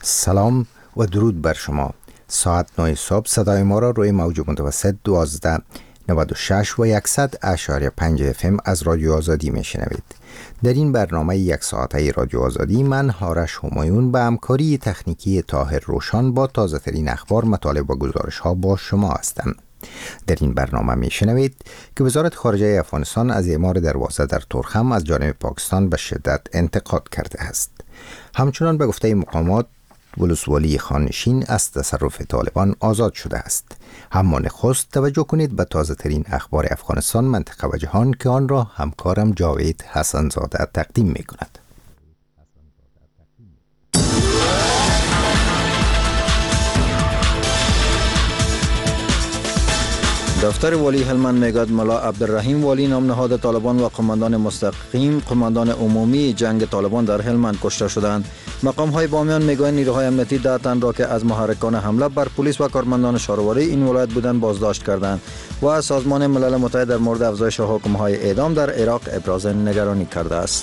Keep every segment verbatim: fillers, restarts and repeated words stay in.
سلام و درود بر شما. ساعت نه صبح صدای ما را روی موج متوسط دوازده نود و شش و صد اشاری پنج اف ام از رادیو آزادی می شنوید. در این برنامه یک ساعته رادیو آزادی من هارش همایون به همکاری تکنیکی طاهر روشان با تازه ترین اخبار، مطالب و گزارش ها با شما هستم. در این برنامه می شنوید که وزارت خارجه افغانستان از اعمار دروازه در تورخم از جانب پاکستان به شدت انتقاد کرده است. همچنان به گفته مقامات ولسوالی خانشین از تصرف طالبان آزاد شده است. اما نخست توجه کنید به تازه ترین اخبار افغانستان، منطقه و جهان که آن را همکارم جاوید حسنزاده تقدیم می کند. دفتر والی هلمند میگوید ملا عبدالرحیم والی نام نهاد طالبان و قماندان مستقیم قماندان عمومی جنگ طالبان در هلمند کشته شدند. مقام های بامیان میگویند نیروهای امنیتی ده تن را که از محرکان حمله بر پلیس و کارمندان شهرواری این ولایت بودند بازداشت کردند و از سازمان ملل متحد در مورد افزایش حکم های اعدام در عراق ابراز نگرانی کرده است.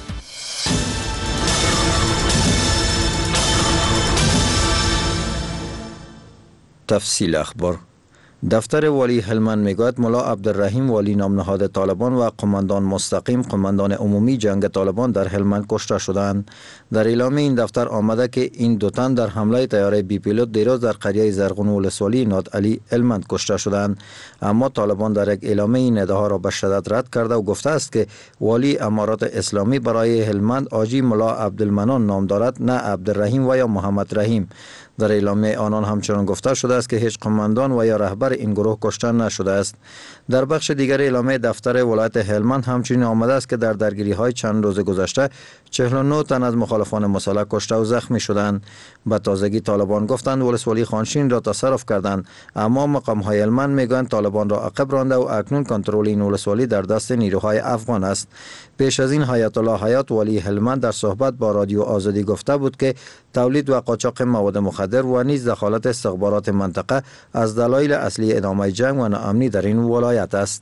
تفصیل اخبار. دفتر والی هلمند میگوید ملا عبدالرحیم والی نام نهاد طالبان و قماندان مستقیم قماندان عمومی جنگ طالبان در هلمند کشته شدند. در اعلامیه این دفتر آمده که این دو تن در حمله طیاره بی پیلوت دیروز در قریه زرغون ولسوالی ناد علی هلمند کشته شدند. اما طالبان در یک اعلامیه این ادعا را به شدت رد کرده و گفته است که والی امارات اسلامی برای هلمند آجی ملا عبدالمنان نام دارد، نه عبدالرحیم و یا محمد رحیم. در اعلامیه آنان همچنان گفته شده است که هیچ قماندان و یا رهبر این گروه کشته نشده است. در بخش دیگر اعلامیه دفتر ولایت هلمند همچنین آمده است که در درگیری های چند روز گذشته چهل و نه تن از مخالفان مسلح کشته و زخمی شدند. به تازگی طالبان گفتند ولسوالی خانشین را تصرف کردند، اما مقام های هلمند میگویند طالبان را عقب رانده و اکنون کنترل این ولسوالی در دست نیروهای افغان است. پیش از این حیات الله حیات والی هلمند در صحبت با رادیو آزادی گفته بود که تولید و قاچاق مواد مخدر و نیز دخالت استخبارات منطقه از دلایل اصلی ادامه جنگ و ناامنی در این ولایت است.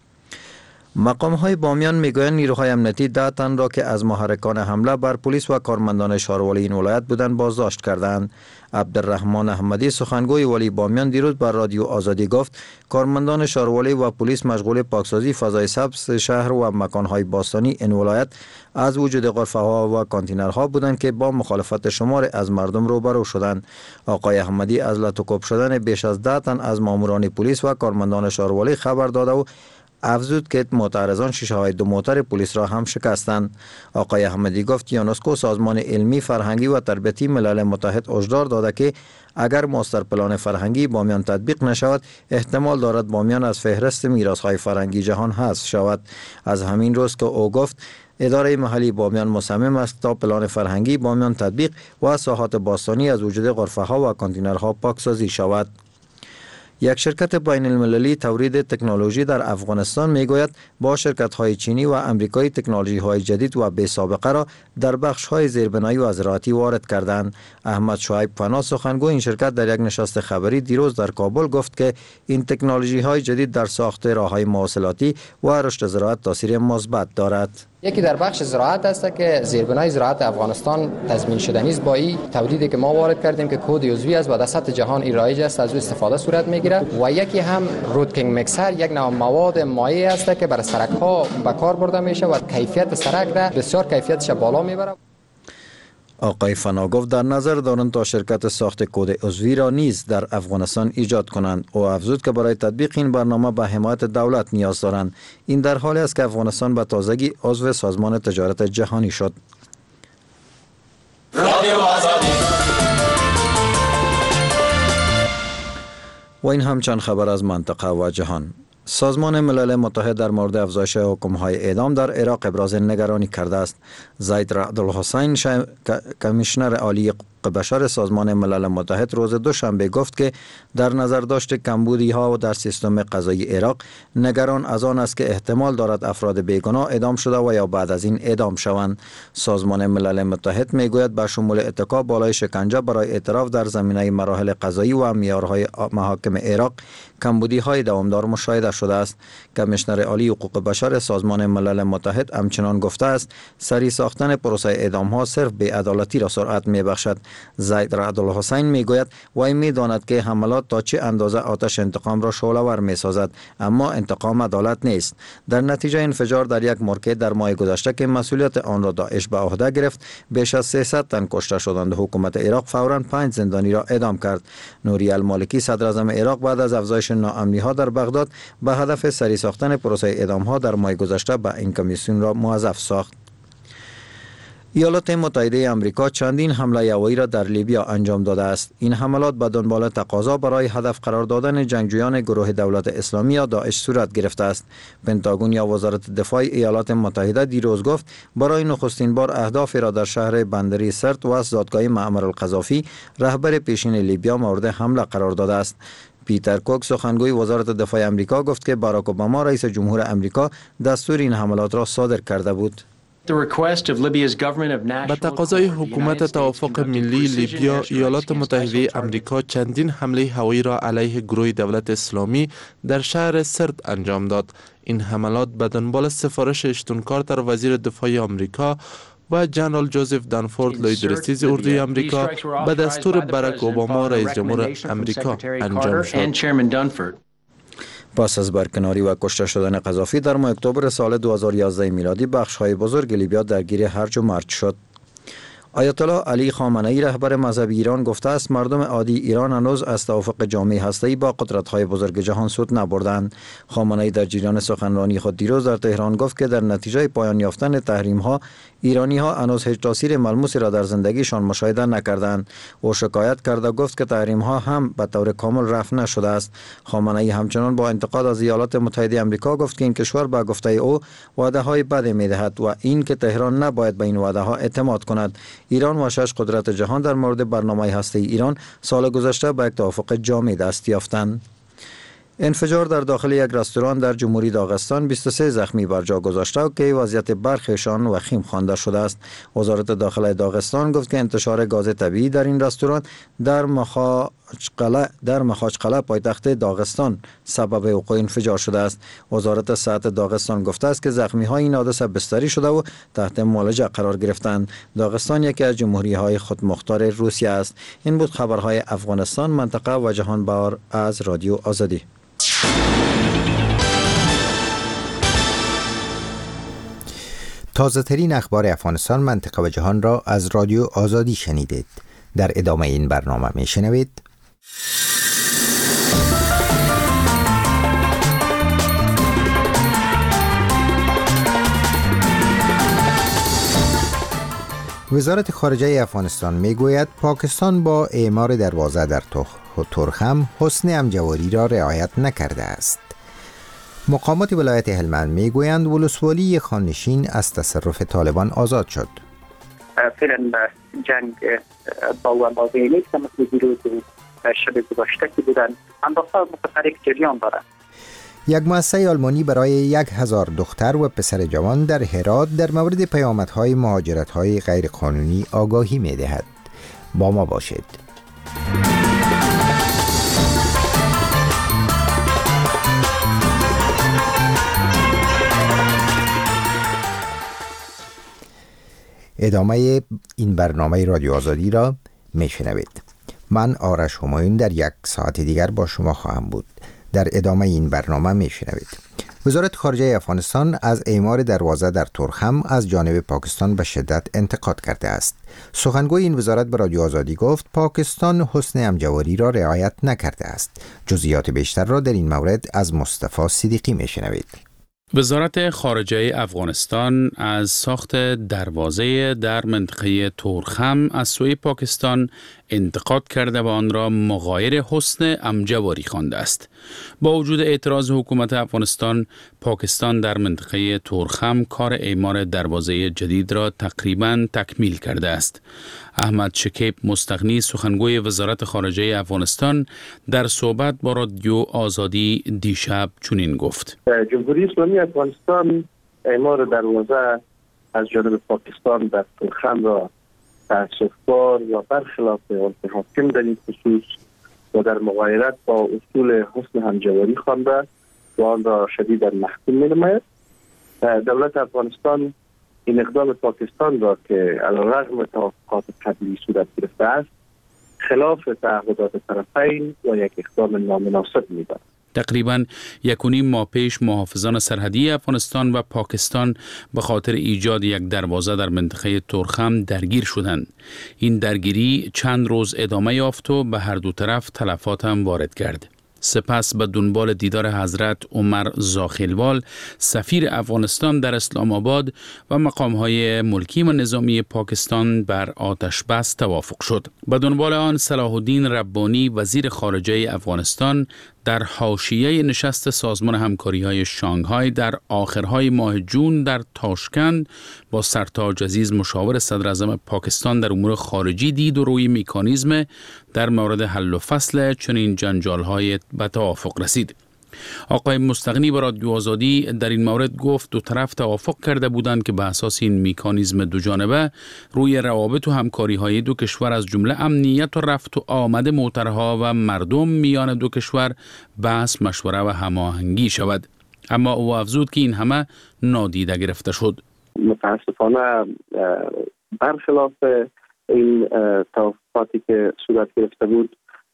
مقام های بامیان میگویند نیروهای امنیتی ده تن را که از محرکان حمله بر پلیس و کارمندان شهرواری این ولایت بودند بازداشت کردند. عبدالرحمن احمدی سخنگوی والی بامیان دیروز بر رادیو آزادی گفت کارمندان شهرواری و پلیس مشغول پاکسازی فضای سبز شهر و مکانهای باستانی این ولایت از وجود غرفه ها و کانتینرها بودند که با مخالفت شمار از مردم روبرو شدند. آقای احمدی از لطوکوب شدن بیش از ده تن از ماموران پلیس و کارمندان شهرواری خبر داده و افزود که معترضان شیشه های دو موتر پلیس را هم شکستند. آقای احمدی گفت یونسکو سازمان علمی فرهنگی و تربیتی ملل متحد هشدار داده که اگر ماستر پلان فرهنگی بامیان تطبیق نشود احتمال دارد بامیان از فهرست میراث های فرهنگی جهان حذف شود. از همین روز که او گفت اداره محلی بامیان مصمم است تا پلان فرهنگی بامیان تطبیق و ساحات باستانی از وجود غرفه ها و کانتینرها پاکسازی شود. یک شرکت بین المللی تولید تکنولوژی در افغانستان میگوید با شرکت های چینی و امریکایی تکنولوژی های جدید و بی سابقه را در بخش های زیربنایی و زراعتی وارد کردند. احمد شعیب فنا سخنگوی این شرکت در یک نشست خبری دیروز در کابل گفت که این تکنولوژی های جدید در ساخت راههای مواصلاتی و رشد زراعت تاثیر مثبت دارد. یکی در بخش زراعت است که زیربنای زراعت افغانستان تضمین شدنی است. با این تولیدی که ما وارد کردیم که کد عضوی است و در سطح جهان این رایج است، از او استفاده صورت میگیره. و یکی هم رودکینگ میکسر، یک نوع مواد مایع است که برای سرک ها به کار برده میشه و کیفیت سرک را بسیار کیفیتش بالا میبره. آقای فنا گفت در نظر دارند تا شرکت ساخت کد عضوی را نیز در افغانستان ایجاد کنند و افزود که برای تطبیق این برنامه به حمایت دولت نیاز دارند. این در حالی است که افغانستان به تازگی عضو سازمان تجارت جهانی شد. و این هم چند خبر از منطقه و جهان. سازمان ملل متحد در مورد افزایش حکم‌های اعدام در عراق ابراز نگرانی کرده است. زید رعد الحسین شا... کمیشنر عالی حقوق بشر سازمان ملل متحد روز دوشنبه گفت که در نظر داشت کمبودی ها و در سیستم قضایی عراق نگران از آن است که احتمال دارد افراد بیگناه اعدام شده و یا بعد از این اعدام شوند. سازمان ملل متحد میگوید به شمول اتکا بالای شکنجه برای اعتراف در زمینه مراحل قضایی و معیارهای محاکم عراق کمبودی های دوامدار مشاهده شده است. کمیشنر عالی حقوق بشر سازمان ملل متحد همچنان گفته است سری ساختن پروسه اعدام ها صرف بی‌عدالتی را سرعت میبخشد زید رعد الحسین میگوید وی میداند که حملات تا چه اندازه آتش انتقام را شعله‌ور میسازد، اما انتقام عدالت نیست. در نتیجه انفجار در یک مارکت در ماه گذشته که مسئولیت آن را داعش به عهده گرفت، بیش از سیصد تن کشته شدند. حکومت عراق فوراً پنج زندانی را اعدام کرد. نوری المالکی صدر اعظم عراق بعد از افزایش ناامنی ها در بغداد به هدف سری ساختن پروسه اعدام ها در ماه گذشته به این کمیسیون را موظف ساخت. ایالات متحده آمریکا چندین حمله هوایی را در لیبیا انجام داده است. این حملات به دنبال تقاضا برای هدف قرار دادن جنگجویان گروه دولت اسلامی یا داعش صورت گرفته است. پنتاگون یا وزارت دفاع ایالات متحده دیروز گفت برای نخستین بار اهدافی را در شهر بندری سرت و دادگاه معمر القذافی رهبر پیشین لیبیا مورد حمله قرار داده است. پیتر کوک سخنگوی وزارت دفاع آمریکا گفت که باراک اوباما رئیس جمهور آمریکا دستور این حملات را صادر کرده بود. به تقاضای حکومت توافق ملی لیبیا، ایالات متحده آمریکا چندین حمله هوایی را علیه گروه دولت اسلامی در شهر سرت انجام داد. این حملات به دنبال سفارش اشتونکار در وزیر دفاع آمریکا و جنرال جوزف دانفورد لویدرستیز اردوی آمریکا به دستور باراک اوباما رئیس جمهور آمریکا انجام شد. پس از برکناری و کشته شدن قذافی در ماه اکتبر سال دو هزار و یازده میلادی، بخش‌های بزرگ لیبیا درگیر هرج و مرج شد. آیت الله علی خامنه‌ای رهبر مذهبی ایران گفته است مردم عادی ایران هنوز از توافق جامع هسته‌ای با قدرت‌های بزرگ جهان سود نبردند. خامنه‌ای در جریان سخنرانی خود دیروز در تهران گفت که در نتیجه پایان یافتن تحریم‌ها ایرانی‌ها هنوز هیچ تاثیر ملموسی را در زندگیشان مشاهده نکردند. او شکایت کرده گفت که تحریم‌ها هم به طور کامل رفع نشده است. خامنه‌ای همچنان با انتقاد از ایالات متحده آمریکا گفت که این کشور به گفته او وعده‌های بد می‌دهد و این که تهران نباید به این وعده‌ها اعتماد کند. ایران و شش قدرت جهان در مورد برنامه هسته‌ای ایران سال گذشته به یک توافق جامع دست یافتند. انفجار در داخل یک رستوران در جمهوری داغستان بیست و سه زخمی بر جا گذاشته و که وضعیت برخیشان وخیم خوانده شده است. وزارت داخله داغستان گفت که انتشار گاز طبیعی در این رستوران در مخاچقله در مخاچقله پایتخت داغستان سبب وقوع انفجار شده است. وزارت صحت داغستان گفته است که زخمی های این حادثه بستری شده و تحت معالجه قرار گرفتند. داغستان یکی از جمهوری های خودمختار روسیه است. این بود خبرهای افغانستان، منطقه و جهان بار از رادیو آزادی. تازه ترین اخبار افغانستان، منطقه و جهان را از رادیو آزادی شنیدید. در ادامه این برنامه می شنوید وزارت خارجه افغانستان می گوید پاکستان با اعمار دروازه در تورخم حسن امجواری را رعایت نکرده است. مقامات ولایت هلمند می گویند ولسوالی خانشین از تصرف طالبان آزاد شد. فعلا جنگ با وباقی نیست مثل دیروز شب گذشته که بودن، اندازه متفرق جریان دارد. یک مؤسسه آلمانی برای یک هزار دختر و پسر جوان در هرات در مورد پیامدهای مهاجرت‌های غیرقانونی آگاهی می‌دهد. با ما باشید. ادامه این برنامه رادیو آزادی را میشنوید. من آرش همایون در یک ساعت دیگر با شما خواهم بود. در ادامه این برنامه میشنوید وزارت خارجه افغانستان از اعمار دروازه در تورخم از جانب پاکستان به شدت انتقاد کرده است. سخنگوی این وزارت به رادیو آزادی گفت پاکستان حسن امجواری را رعایت نکرده است. جزئیات بیشتر را در این مورد از مصطفی صدیقی میشنوید. وزارت خارجه افغانستان از ساخت دروازه در منطقه تورخم از سوی پاکستان انتقاد کرده و آن را مغایر حسن امجواری خوانده است. با وجود اعتراض حکومت افغانستان، پاکستان در منطقه تورخم کار اعمار دروازه جدید را تقریباً تکمیل کرده است. احمد شکیب مستغنی سخنگوی وزارت خارجه افغانستان در صحبت با رادیو آزادی دیشب چنین گفت: جمهوری اسلامی افغانستان اعمار دروازه از جانب پاکستان در تورخم را تأسف‌بار و برخلاف عرف حاکم در این خصوص و در مغایرت با اصول حسن همجواری خوانده و آن را شدیداً محکوم می‌نماید. دولت افغانستان این اقدام پاکستان را که علیرغم توافقات قبلی صورت گرفته است خلاف تعهدات طرفین و یک اقدام نامناسب می‌دانم. تقریباً یک و نیم ماه پیش محافظان سرحدی افغانستان و پاکستان به خاطر ایجاد یک دروازه در منطقه تورخم درگیر شدند. این درگیری چند روز ادامه یافت و به هر دو طرف تلفات هم وارد کرد. سپس به دنبال دیدار حضرت عمر زاخیلوال سفیر افغانستان در اسلام آباد و مقام‌های ملکی و نظامی پاکستان بر آتش بس توافق شد. به دنبال آن صلاح الدین ربانی وزیر خارجه افغانستان در حاشیه نشست سازمان همکاری‌های شانگهای در آخرهای ماه جون در تاشکند با سرتاج عزیز مشاور صدر اعظم پاکستان در امور خارجی دید و روی مکانیزم در مورد حل و فصل چنین جنجال‌های به توافق رسید. آقای مستغنی به رادیو آزادی در این مورد گفت دو طرف توافق کرده بودند که به اساس این مکانیزم دو جانبه روی روابط و همکاری‌های دو کشور از جمله امنیت و رفت و آمد موترها و مردم میان دو کشور بحث، مشوره و هماهنگی شود. اما او افزود که این همه نادیده گرفته شد. متاسفانه برخلاف این توافقاتی که صورت گرفته بود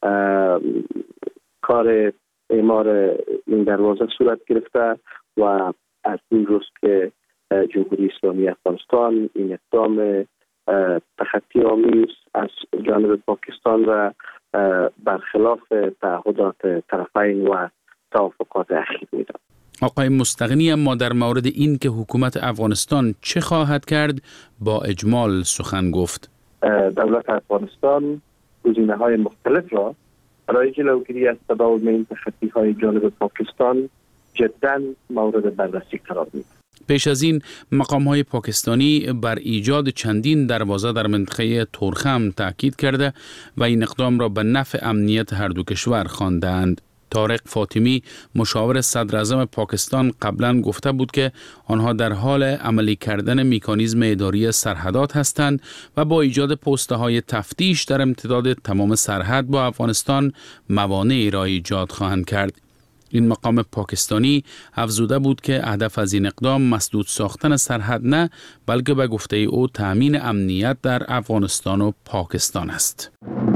کار اعمار این دروازه صورت گرفته و از این روز که جمهوری اسلامی افغانستان این اقدام تخطی آمیز از جانب پاکستان و برخلاف تعهدات طرفین و توافقات اخیر میداد. آقای مستغنی اما در مورد این که حکومت افغانستان چه خواهد کرد با اجمال سخن گفت. دولت افغانستان گزینه‌های مختلف را برای جلوگیری از تداوم این تخطی‌های جانب پاکستان جداً مورد بررسی قرار می‌دهد. پیش از این مقام‌های پاکستانی بر ایجاد چندین دروازه در منطقه تورخم تاکید کرده و این اقدام را به نفع امنیت هر دو کشور خواندند. طارق فاطمی مشاور صدر اعظم پاکستان قبلا گفته بود که آنها در حال عملی کردن مکانیزم اداری سرحدات هستند و با ایجاد پسته های تفتیش در امتداد تمام سرحد با افغانستان موانعی را ایجاد خواهند کرد. این مقام پاکستانی افزوده بود که هدف از این اقدام مسدود ساختن سرحد نه بلکه به گفته او تامین امنیت در افغانستان و پاکستان است.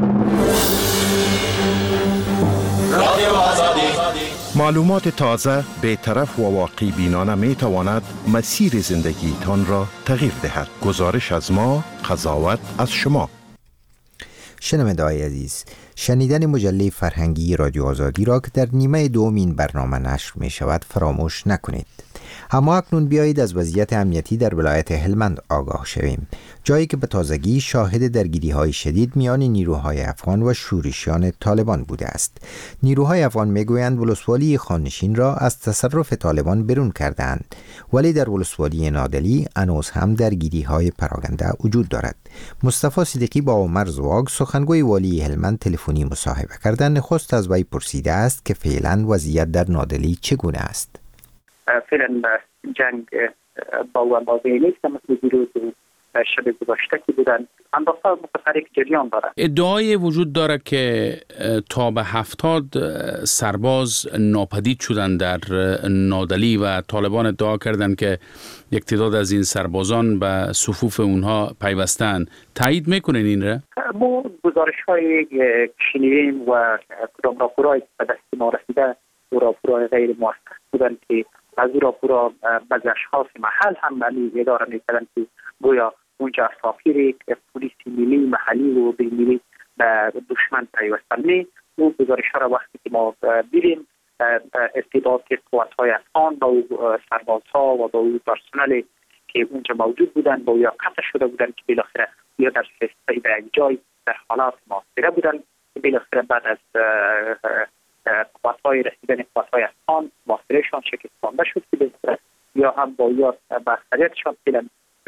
معلومات تازه، بی‌طرف و واقعی بینانه می تواند مسیر زندگی تان را تغییر دهد. گزارش از ما، قضاوت از شما. شنونده‌های عزیز، شنیدن مجله فرهنگی رادیو آزادی را که در نیمه دوم این برنامه نشر می شود فراموش نکنید. اما اکنون بیایید از وضعیت امنیتی در ولایت هلمند آگاه شویم، جایی که به تازگی شاهد درگیری‌های شدید میان نیروهای افغان و شورشیان طالبان بوده است. نیروهای افغان میگویند ولسوالی خانشین را از تصرف طالبان برون کردند، ولی در ولسوالی نادلی هنوز هم درگیری‌های پراکنده وجود دارد. مصطفی صدیقی با عمر زواگ سخنگوی والی هلمند تلفنی مصاحبه کردن، نخست از وی پرسیده است که فعلا وضعیت در نادلی چگونه است. فعلا جنگ با وابازه نیست مثل دیروز شب گذشته که بودن، اندازه متفرق جریان دارد. ادعای وجود دارد که تا به هفتاد سرباز ناپدید شدن در نادلی و طالبان ادعا کردند که یک تعداد از این سربازان به صفوف اونها پیوستن. تایید میکنین این را؟ ما گزارش های شنیدیم و کدام راپورهای به دست ما رسیده و راپورهای غیر موثق بودن که از این راپورها بعض اشخاص محل هم علی اداره میکردن که گویا اونجا اساطیر پلیس ملی محلی و بین‌ملی به دشمن پیوستن. می اون گزارش ها را وقتی که ما دیدیم ارتباط قوت‌های افغان با سربازها و با اون پرسنل که اونجا موجود بودن با یا قطع شده بودن که بالاخره یا در فرستای به یک جای در حالات محاصره بودن که بالاخره بعد از قوت‌های رسیدن قوت‌های افغان محاصرهشان شکستانده شد که بالاخره یا هم با یا به اکثریتشان فعلا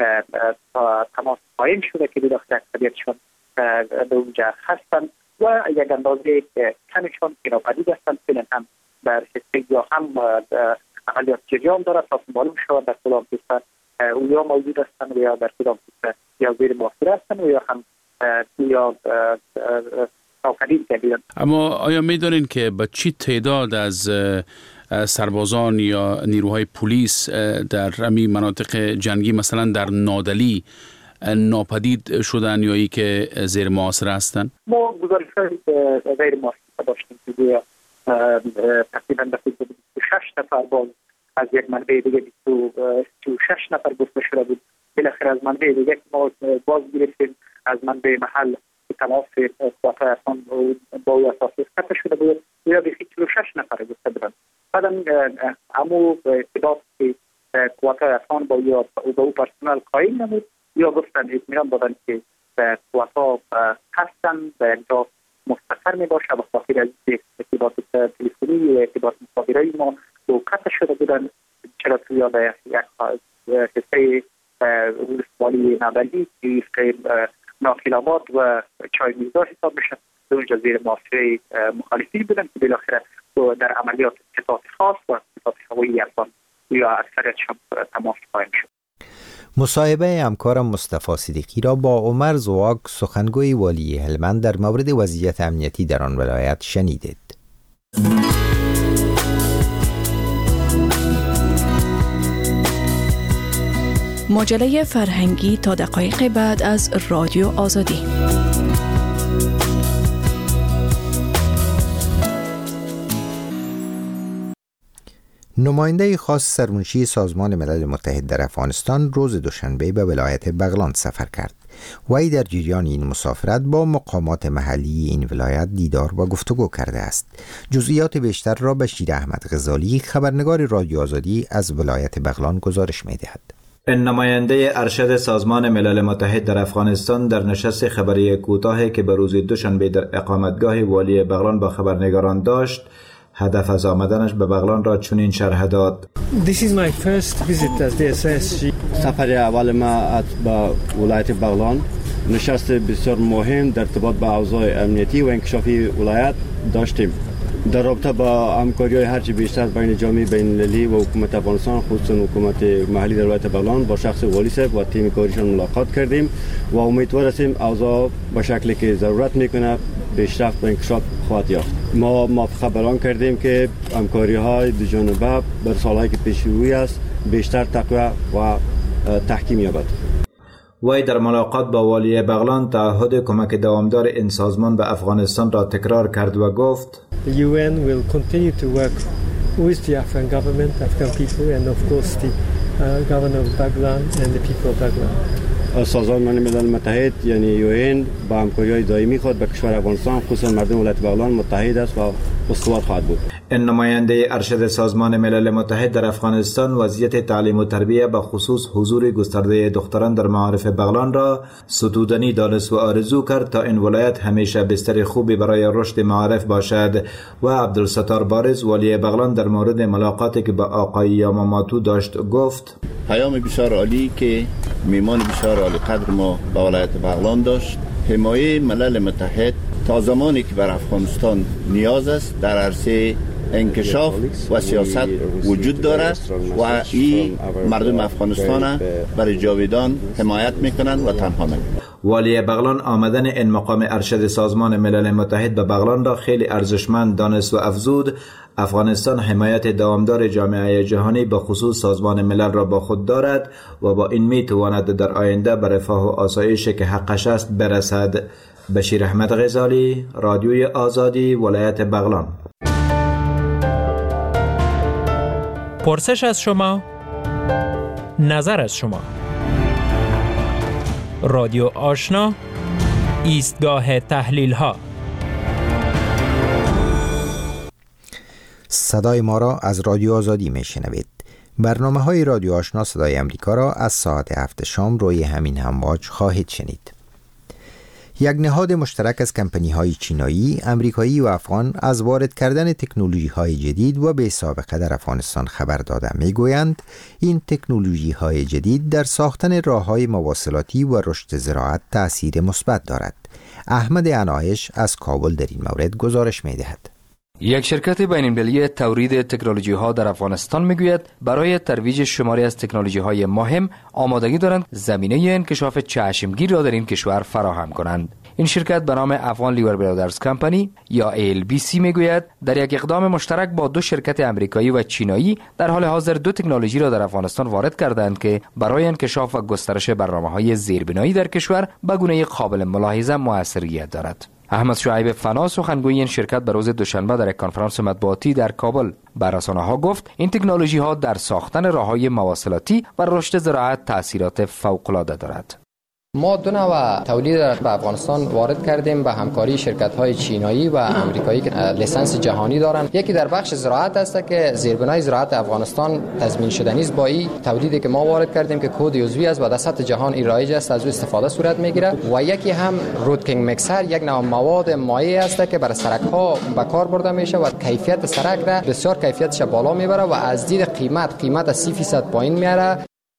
تماس قائم شده که بالاخره اکثریتشان به اونجا هستند و یک اندازه کمشان که ناپدید هستند فعلا هم در حصه یا هم عملیات جریان دارد تا معلوم شود در کدام حصه او یا موجود هستند و یا در کدام حصه یا زیر محاصره هستند و یا هم یا ناپدید گردیدند. اما آیا می‌دانید که با چی تعداد از سربازان یا نیروهای پلیس در امی مناطق جنگی مثلا در نادلی ناپدید شدن یا ای که زیر محاصره هستند؟ ما گزارش‌های غیر محاسبه داشتیم که تقریبا بیست و شش نفر باز از یک منبع دیگه بیست و شش نفر گفته شده بود. بالاخره از منبع دیگه ما باز گرفتیم از منبع محل تماس قوات افغان با او اساس قطع شده بود یا بیست و شش نفر گفته بودن. بعد امو ارتباط که قوات افغان با یا با او پرسنل قائم نمود یا گفتن اطمینان دادن که قوات ها هستن به اینجا مستقر می باشه و خاطر از ارتباط تلفنی و ارتباط مخابره‌ای ما دو قطع شده بودن. چرا توی یاد یک حصه ولسوالی نادلی که ناقل آباد و چای میزا حساب میشه در اونجا زیر محاصره مخالفین بودن که بالاخره در عملیات اتفاق خاص و اتفاق هوایی افغان یا اکثریتشان تماس قائم شد. مصاحبه همکارم مصطفی صدیقی را با عمر زواگ سخنگوی والی هلمند در مورد وضعیت امنیتی در آن ولایت شنیدید. مجله فرهنگی تا دقایق بعد از رادیو آزادی. نماینده خاص سرمنشی سازمان ملل متحد در افغانستان روز دوشنبه به ولایت بغلان سفر کرد. وی در جریان این مسافرت با مقامات محلی این ولایت دیدار و گفتگو کرده است. جزئیات بیشتر را بشیر احمد غزالی خبرنگار رادیو آزادی از ولایت بغلان گزارش می‌دهد. این نماینده ارشد سازمان ملل متحد در افغانستان در نشست خبری کوتاهی که به روز دوشنبه در اقامتگاه والی بغلان با خبرنگاران داشت، هدف از آمدنش به بغلان را چنین شرح داد. This is my first visit as دی اس اس. سفر اول ما به ولایت بغلان نشست بسیار مهم در ارتباط با اوضاع امنیتی و انکشافی ولایت داشتیم. در رابطه با همکاری‌های هرچی بیشتر بین جامعه بین‌المللی و حکومت افغانستان، خصوصا حکومت محلی در ولایت بغلان، با شخص والی صاحب و تیم کاریشان ملاقات کردیم و امیدوار هستیم اوضاع به شکلی که ضرورت میکنه پیشرفت و انکشاف خواهد یافت. ما موافقه بیان کردیم که همکاری‌های دو جانبه در سال‌هایی که پیش روی است بیشتر تقویت و تحکیم یابد. وی در ملاقات با والی بغلان تعهد کمک دوامدار این سازمان به افغانستان را تکرار کرد و گفت The یو ان will continue to work with the Afghan government, Afghan people and of course the uh, governor of Baghlan and the people of Baghlan. سازمان ملل متحد یعنی یو ان با همکاری‌های دائمی خود با کشور افغانستان خصوصا مردم ولایت بغلان متحد است و استوار خواهد بود. این نماینده ارشد سازمان ملل متحد در افغانستان وضعیت تعلیم و تربیت به خصوص حضور گسترده دختران در معارف بغلان را ستودنی دانست و آرزو کرد تا این ولایت همیشه بستر خوبی برای رشد معارف باشد و عبدالستار بارز والی بغلان در مورد ملاقاتی که با آقای یاماماتو داشت گفت پیام بسیار عالی که میمان بسیار عالی قدر ما به ولایت بغلان داشت. حمایه ملل متحد تا زمانی که بر افغانستان نیاز است در عرصه انکشاف و سیاست وجود دارد و این مردم افغانستان برای جاویدان حمایت میکنند و تنها نمیکنند. والی بغلان آمدن این مقام ارشد سازمان ملل متحد به بغلان را خیلی ارزشمند دانست و افزود افغانستان حمایت دوامدار جامعه جهانی به خصوص سازمان ملل را با خود دارد و با این می تواند در آینده به رفاه و آسایش که حقش است برسد. بشیر احمد غزالی، رادیوی آزادی، ولایت بغلان. پرسش از شما، نظر از شما. رادیو آشنا، ایستگاه تحلیل ها. صدای ما را از رادیو آزادی می شنوید. برنامه های رادیو آشنا صدای امریکا را از ساعت هفت شام روی همین همواج خواهید شنید. یک نهاد مشترک از کمپانی های چینایی، امریکایی و افغان از وارد کردن تکنولوژی های جدید و بی سابقه در افغانستان خبر داده می گویند این تکنولوژی های جدید در ساختن راه های مواصلاتی و رشد زراعت تأثیر مثبت دارد. احمد عنایش از کابل در این مورد گزارش می دهد. یک شرکت بین‌المللی تولید تکنولوژی ها در افغانستان میگوید برای ترویج شماری از تکنولوژی های مهم آمادگی دارند زمینه انکشاف چشمگیر را در این کشور فراهم کنند. این شرکت به نام افغان لیور برادرز کمپانی یا ای ال بی سی میگوید در یک اقدام مشترک با دو شرکت امریکایی و چینایی در حال حاضر دو تکنولوژی را در افغانستان وارد کردند که برای انکشاف و گسترش برنامه‌های زیربنایی در کشور به گونه قابل ملاحظه موثریت دارد. احمد شعیب فنا سخنگوی این شرکت به روز دوشنبه در یک کنفرانس مطبوعاتی در کابل به رسانه‌ها گفت این تکنولوژی ها در ساختن راه‌های مواصلاتی و رشد زراعت تأثیرات فوق‌العاده دارد. ما دو نوع تولید را به افغانستان وارد کردیم به همکاری شرکت‌های چینایی و امریکایی که لیسانس جهانی دارند. یکی در بخش زراعت است که زیربنای زراعت افغانستان تضمین شده نیست. با این تولیدی که ما وارد کردیم که کد عضوی است و در سطح جهان رایج است، از او استفاده صورت میگیره. و یکی هم رودکینگ میکسر، یک نوع مواد مایع است که برای سرک‌ها به کار برده میشه و کیفیت سرک را بسیار کیفیتش بالا میبره و از دید قیمت قیمت از سی درصد پایین میاره.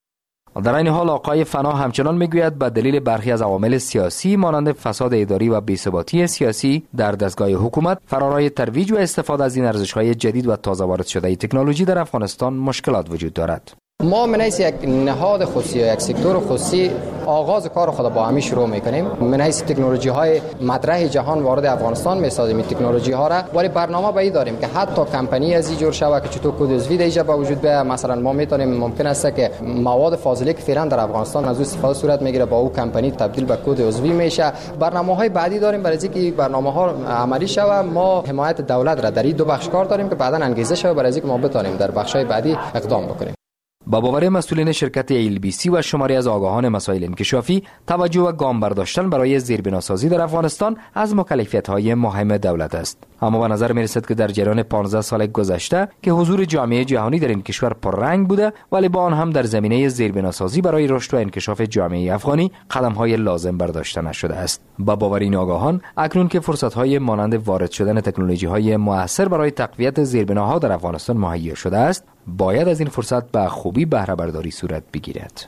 در این حال آقای فنا همچنان میگوید به دلیل برخی از عوامل سیاسی مانند فساد اداری و بی‌ثباتی سیاسی در دستگاه حکومت فرارای ترویج و استفاده از این ارزش‌های جدید و تازه وارد شده تکنولوژی در افغانستان مشکلات وجود دارد. ما من حیث یک نهاد خصوصی یا یک سکتور خصوصی آغاز کار خود با همی شروع میکنیم. من حیث تکنولوژی های مطرح جهان وارد افغانستان میسازیم این تکنولوژی ها را، ولی برنامه به این داریم که حتی کمپانی از این جور شوه که چطور کد عضوی دیجا با وجود بیاید. مثلا ما میتونیم ممکن است که مواد فاضله که فعلا در افغانستان از استفاده صورت میگیره با او کمپانی تبدیل به کد عضوی میشه. برنامه های بعدی داریم برای اینکه برنامه ها عملی شوه. ما حمایت دولت را در این دو بخش کار داریم که بعدا انگیزه شوه برای اینکه ما بتونیم در بخش های بعدی اقدام بکنیم. با باور مسئولین شرکت ای ال بی سی و شماری از آگاهان مسائل انکشافی، توجه و گام برداشتن برای زیربناسازی در افغانستان از مکلفیت‌های مهم دولت است. اما به نظر می‌رسد که در جریان پانزده سال گذشته که حضور جامعه جهانی در این کشور پررنگ بوده، ولی با آن هم در زمینه زیربناسازی برای رشد و انکشاف جامعه افغانی قدم‌های لازم برداشته نشده است. با باور این آگاهان، اکنون که فرصت‌های مانند وارد شدن تکنولوژی‌های موثر برای تقویت زیربناها در افغانستان مهیا شده است، باید از این فرصت به خوبی بهره برداری صورت بگیرد.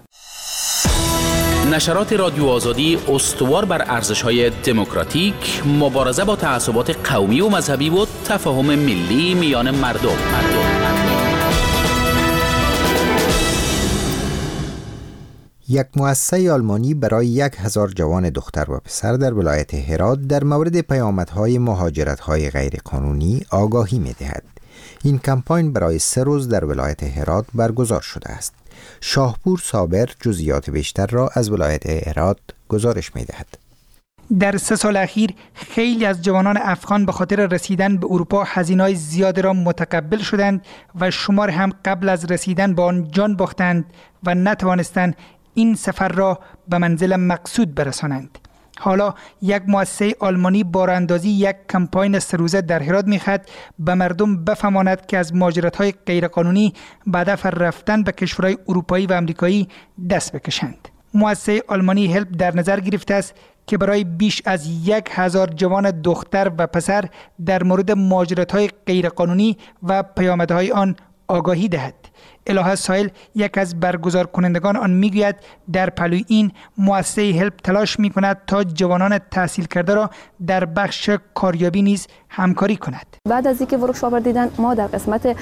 نشرات رادیو آزادی استوار بر ارزش‌های دموکراتیک، مبارزه با تعصبات قومی و مذهبی و تفاهم ملی میان مردم. یک مؤسسه آلمانی برای یک هزار جوان دختر و پسر در ولایت هرات در مورد پیامدهای مهاجرت‌های غیرقانونی آگاهی می‌دهد. این کمپاین برای سه روز در ولایت هرات برگزار شده است. شاهپور صابر جزئیات بیشتر را از ولایت هرات گزارش می‌دهد. در سه سال اخیر خیلی از جوانان افغان به خاطر رسیدن به اروپا هزینه‌های زیادی را متقبل شدند و شمار هم قبل از رسیدن به آن جان باختند و نتوانستند این سفر را به منزل مقصود برسانند. حالا یک مؤسسه آلمانی باراندازی یک کمپاین سه روزه در هرات می‌خواهد به مردم بفهماند که از مهاجرت‌های غیرقانونی به هدف رفتن به کشورهای اروپایی و آمریکایی دست بکشند. مؤسسه آلمانی هلپ در نظر گرفته است که برای بیش از یک هزار جوان دختر و پسر در مورد مهاجرت‌های غیرقانونی و پیامدهای آن آگاهی دهد. الهه سایل یک از برگزار کنندگان آن میگوید در پلوی این مؤسسه هلپ تلاش میکند تا جوانان تحصیل کرده را در بخش کاریابی نیز همکاری کند. بعد از اینکه ورکشاپ دیدن ما در قسمت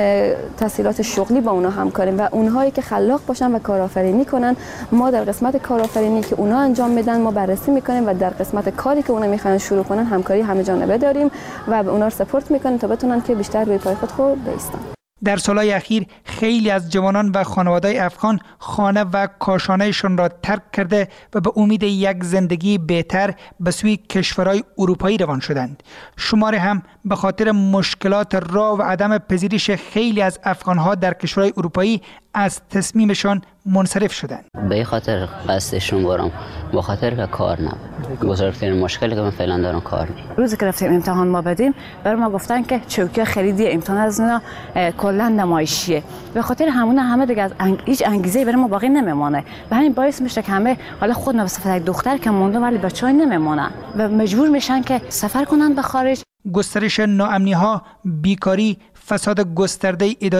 تحصیلات شغلی با اونها همکاریم و اونهایی که خلاق باشن و کارآفرینی کنن ما در قسمت کارآفرینی که اونها انجام میدن ما بررسی میکنیم و در قسمت کاری که اونها میخوان شروع کنن همکاری همه جانبه داریم و به اونها رو سپورت میکنیم تا بتونن که بیشتر روی پای خود خود بایستن. در سالهای اخیر خیلی از جوانان و خانواده‌های افغان خانه و کاشانه‌شان را ترک کرده و به امید یک زندگی بهتر به سوی کشورهای اروپایی روان شدند. شمار هم به خاطر مشکلات راه و عدم پذیرش خیلی از افغان‌ها در کشورهای اروپایی از تصمیمشان منصرف شدند. به خاطر قصدشون برام به خاطر که کار نبود. بزرگترین مشکلی که من فعلا دارم کار نیست. روزی که رفتیم امتحان ما بدیم بر ما گفتن که چوکیه خریدی امتحان از اینا کلا نمایشیه. به خاطر همون همه دیگه از انگ... هیچ انگیزه‌ای برای ما باقی نمیمونه. و همین باعث میشه که همه حالا خود به صفت دختر که مونده ولی بچه‌ها نمیمونن و مجبور میشن که سفر کنن به خارج. گسترش ناامنی‌ها، بیکاری، فساد گسترده اداری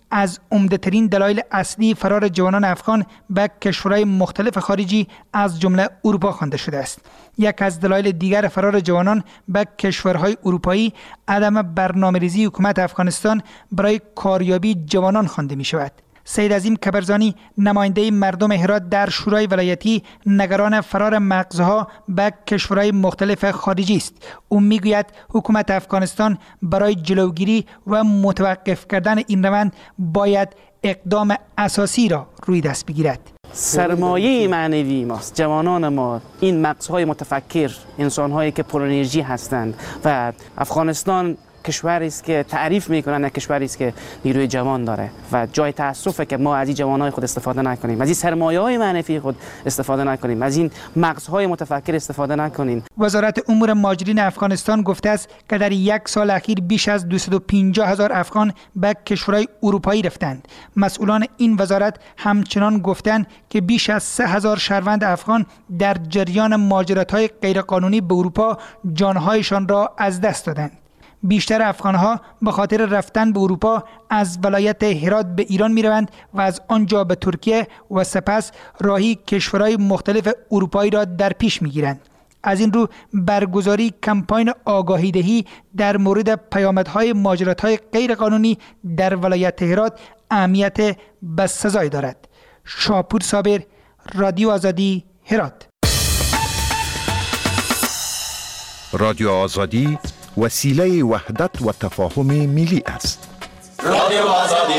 از عمده‌ترین دلایل اصلی فرار جوانان افغان به کشورهای مختلف خارجی از جمله اروپا خوانده شده است. یک از دلایل دیگر فرار جوانان به کشورهای اروپایی عدم برنامه‌ریزی حکومت افغانستان برای کاریابی جوانان خوانده می شود. سید عظیم کبرزانی نماینده مردم هرات در شورای ولایتی نگران فرار مغزها به کشورهای مختلف خارجی است. او میگوید حکومت افغانستان برای جلوگیری و متوقف کردن این روند باید اقدام اساسی را روی دست بگیرد. سرمایه معنوی ماست، جوانان ما، این مغزهای متفکر، انسان‌هایی که پر انرژی هستند و افغانستان کشوری است که تعریف میکنن یک کشوری است که نیروی جوان داره و جای تاسفه که ما از این جوانای خود استفاده نکنیم، از این سرمایه‌های معنوی خود استفاده نکنیم، از این مغزهای متفکر استفاده نکنیم. وزارت امور مهاجرین افغانستان گفته است که در یک سال اخیر بیش از دویست و پنجاه هزار افغان به کشورهای اروپایی رفتند. مسئولان این وزارت همچنان گفتند که بیش از سه هزار شهروند افغان در جریان مهاجرت‌های غیرقانونی به اروپا جانهایشان را از دست دادند. بیشتر افغانها به خاطر رفتن به اروپا از ولایت هرات به ایران می روند و از آنجا به ترکیه و سپس راهی کشورهای مختلف اروپایی را در پیش می گیرند. از این رو برگزاری کمپاین آگاهی دهی در مورد پیامدهای مهاجرت‌های غیرقانونی در ولایت هرات اهمیت بسزایی دارد. شاپور صابر، رادیو آزادی، هرات. رادیو آزادی وسیله وحدت و تفاهم ملی است. رادیو آزادی.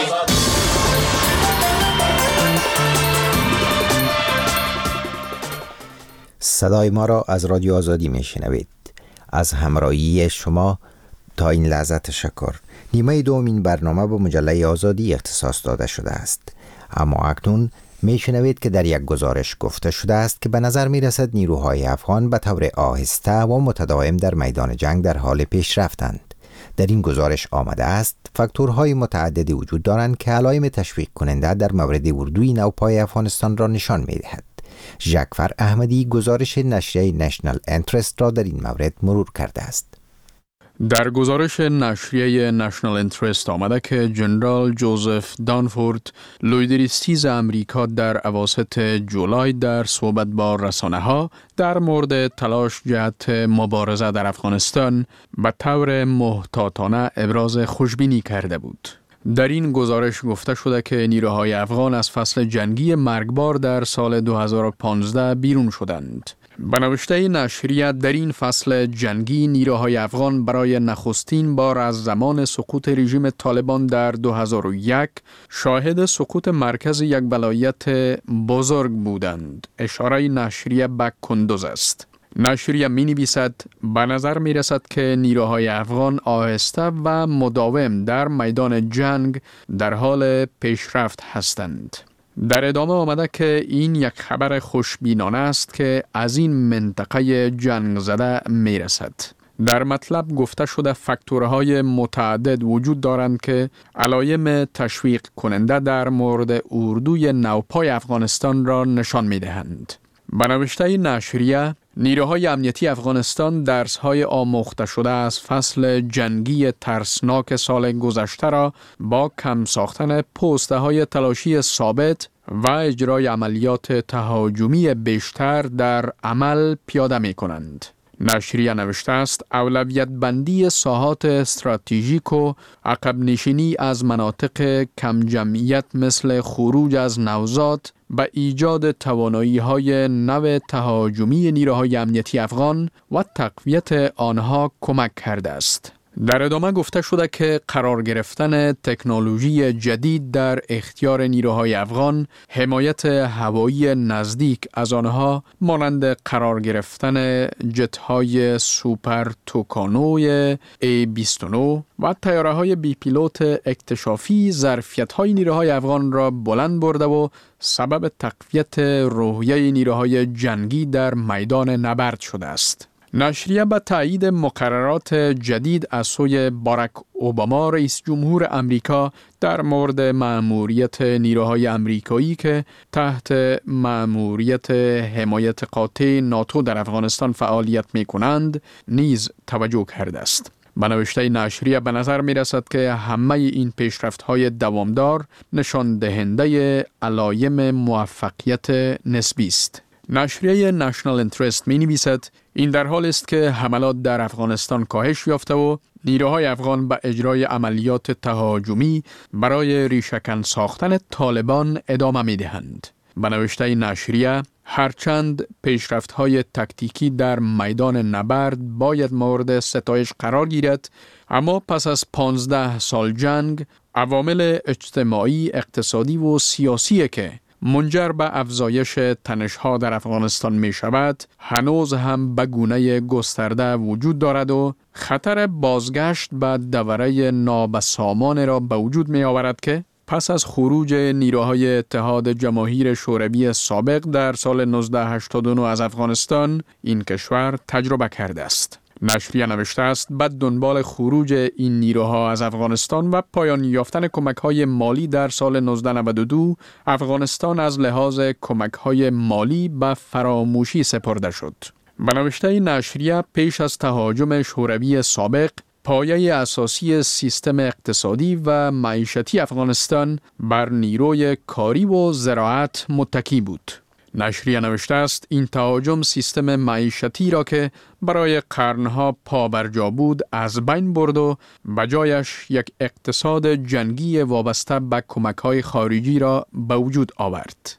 صدای ما را از رادیو آزادی میشنوید. از همراهی شما تا این لحظه تشکر. نیمه دومین برنامه به مجله آزادی اختصاص داده شده است. اما اکنون میشنوید که در یک گزارش گفته شده است که به نظر میرسد نیروهای افغان به طور آهسته و متداوم در میدان جنگ در حال پیشرفتند. در این گزارش آمده است فاکتورهای متعددی وجود دارند که علائم تشویق کننده در مورد اردوی نوپای افغانستان را نشان میدهد. ژکفر احمدی گزارش نشریه نشنال انترست را در این مورد مرور کرده است. در گزارش نشریه نشنال انترست آمده که جنرال جوزف دانفورد لویدریستیز امریکا در اواسط جولای در صحبت با رسانه ها در مورد تلاش جهت مبارزه در افغانستان به طور محتاطانه ابراز خوشبینی کرده بود. در این گزارش گفته شده که نیروهای افغان از فصل جنگی مرگبار در سال دو هزار و پانزده بیرون شدند. به نوشته نشریه در این فصل جنگی نیروهای افغان برای نخستین بار از زمان سقوط رژیم طالبان در دو هزار و یک شاهد سقوط مرکز یک ولایت بزرگ بودند. اشاره نشریه به کندوز است. نشریه می نویسد به نظر می رسد که نیروهای افغان آهسته و مداوم در میدان جنگ در حال پیشرفت هستند. در ادامه آمده که این یک خبر خوشبینانه است که از این منطقه جنگ زده می رسد. در مطلب گفته شده فاکتورهای متعدد وجود دارند که علائم تشویق کننده در مورد اردوی نوپای افغانستان را نشان می دهند. به نوشته نشریه نیروهای امنیتی افغانستان درس‌های آموخته شده از فصل جنگی ترسناک سال گذشته را با کم ساختن پست‌های تلاشی ثابت و اجرای عملیات تهاجمی بیشتر در عمل پیاده می‌کنند. نشریه نوشته است اولویت بندی ساحات استراتژیک و عقب نشینی از مناطق کم جمعیت مثل خروج از نوزاد به ایجاد توانایی‌های نو تهاجمی نیروهای امنیتی افغان و تقویت آنها کمک کرده است. در ادامه گفته شده که قرار گرفتن تکنولوژی جدید در اختیار نیروهای افغان، حمایت هوایی نزدیک از آنها مانند قرار گرفتن جت‌های سوپر توکانوی ای بیست و نه و طیاره‌های بی پیلوت اکتشافی ظرفیت‌های نیروهای افغان را بلند برده و سبب تقویت روحیه نیروهای جنگی در میدان نبرد شده است. نشریه به تایید مقررات جدید از سوی باراک اوباما رئیس جمهور امریکا در مورد مأموریت نیروهای امریکایی که تحت مأموریت حمایت قاطع ناتو در افغانستان فعالیت می کنند نیز توجه کرده است. به نوشته نشریه به نظر می رسد که همه این پیشرفت های دوامدار نشان دهنده علایم موفقیت نسبی است. نشریه نشنال انترست می نویسد این در حال است که حملات در افغانستان کاهش یافته و نیروهای افغان به اجرای عملیات تهاجمی برای ریشه‌کن ساختن طالبان ادامه می دهند. به نوشته نشریه هرچند پیشرفت‌های تکتیکی در میدان نبرد باید مورد ستایش قرار گیرد، اما پس از پانزده سال جنگ عوامل اجتماعی، اقتصادی و سیاسی که منجر به افزایش تنش‌ها در افغانستان می شود هنوز هم به گونه گسترده وجود دارد و خطر بازگشت به دوره نابسامان را به وجود می آورد که پس از خروج نیروهای اتحاد جماهیر شوروی سابق در سال نوزده هشتاد و نه از افغانستان این کشور تجربه کرده است. نشریه نوشته است بعد دنبال خروج این نیروها از افغانستان و پایان یافتن کمک‌های مالی در سال نوزده نود و دو افغانستان از لحاظ کمک‌های مالی به فراموشی سپرده شد. به نوشته نشریه پیش از تهاجم شوروی سابق پایه اساسی سیستم اقتصادی و معیشتی افغانستان بر نیروی کاری و زراعت متکی بود. نشریه نوشته است این تهاجم سیستم معیشتی را که برای قرنها پابرجا بود از بین برد و بجایش یک اقتصاد جنگی وابسته به کمک‌های خارجی را به وجود آورد.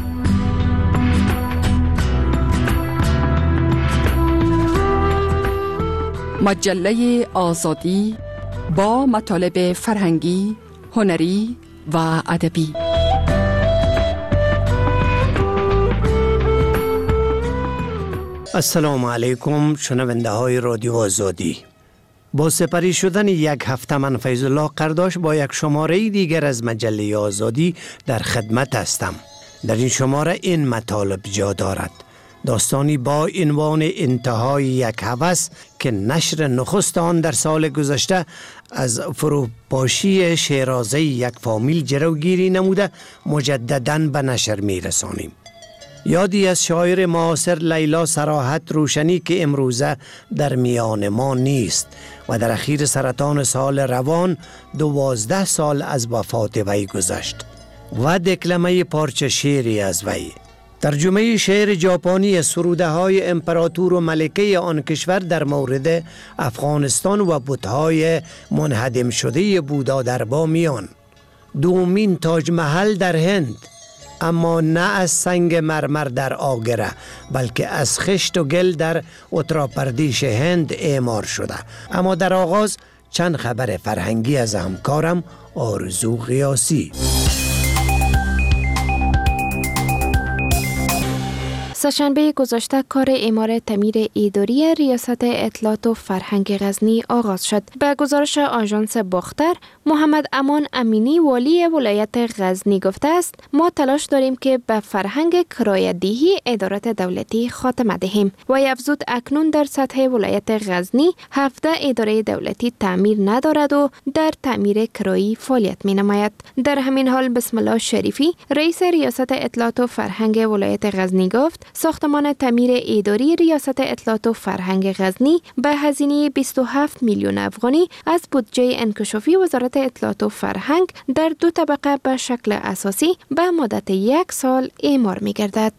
مجله آزادی با مطالب فرهنگی، هنری و ادبی. السلام علیکم شنونده های رادیو آزادی. با سپری شدن یک هفته من فیض الله قرداش با یک شماره دیگر از مجله آزادی در خدمت هستم. در این شماره این مطالب جا دارد: داستانی با عنوان انتهای یک هوس که نشر نخست آن در سال گذشته از فروپاشی شیرازه یک فامیل جلوگیری نموده مجدداً به نشر می رسانیم. یادی از شاعر معاصر لیلا صراحت روشنی که امروزه در میان ما نیست و در اخیر سرطان سال روان دوازده سال از وفات وی گذشت و دکلمه پارچه شعری از وی. ترجمه شعر ژاپنی سروده های امپراتور و ملکه آن کشور در مورد افغانستان و بت‌های منهدم شده بودا در بامیان. دومین تاج محل در هند، اما نه از سنگ مرمر در آگره بلکه از خشت و گل در اتراپردیش هند اعمار شده. اما در آغاز چند خبر فرهنگی از همکارم آرزو قیاسی. سه‌شنبه گذشته کار اعمار تعمیر اداری ریاست اطلاعات و فرهنگ غزنی آغاز شد. به گزارش آژانس باختر، محمد امان امینی والی ولایت غزنی گفته است ما تلاش داریم که به فرهنگ کرایه‌دهی ادارات دولتی خاتمه دهیم. و افزود اکنون در سطح ولایت غزنی هفده اداره دولتی تعمیر ندارد و در تعمیر کرایی فعالیت می نماید. در همین حال بسم الله شریفی رئیس ریاست اطلاعات و فرهنگ ولایت غزنی گفت ساختمان تعمیر اداری ریاست اطلاعات و فرهنگ غزنی به هزینه بیست و هفت میلیون افغانی از بودجه انکشافی وزارت اطلاعات و فرهنگ در دو طبقه به شکل اساسی به مدت یک سال اعمار می گردد.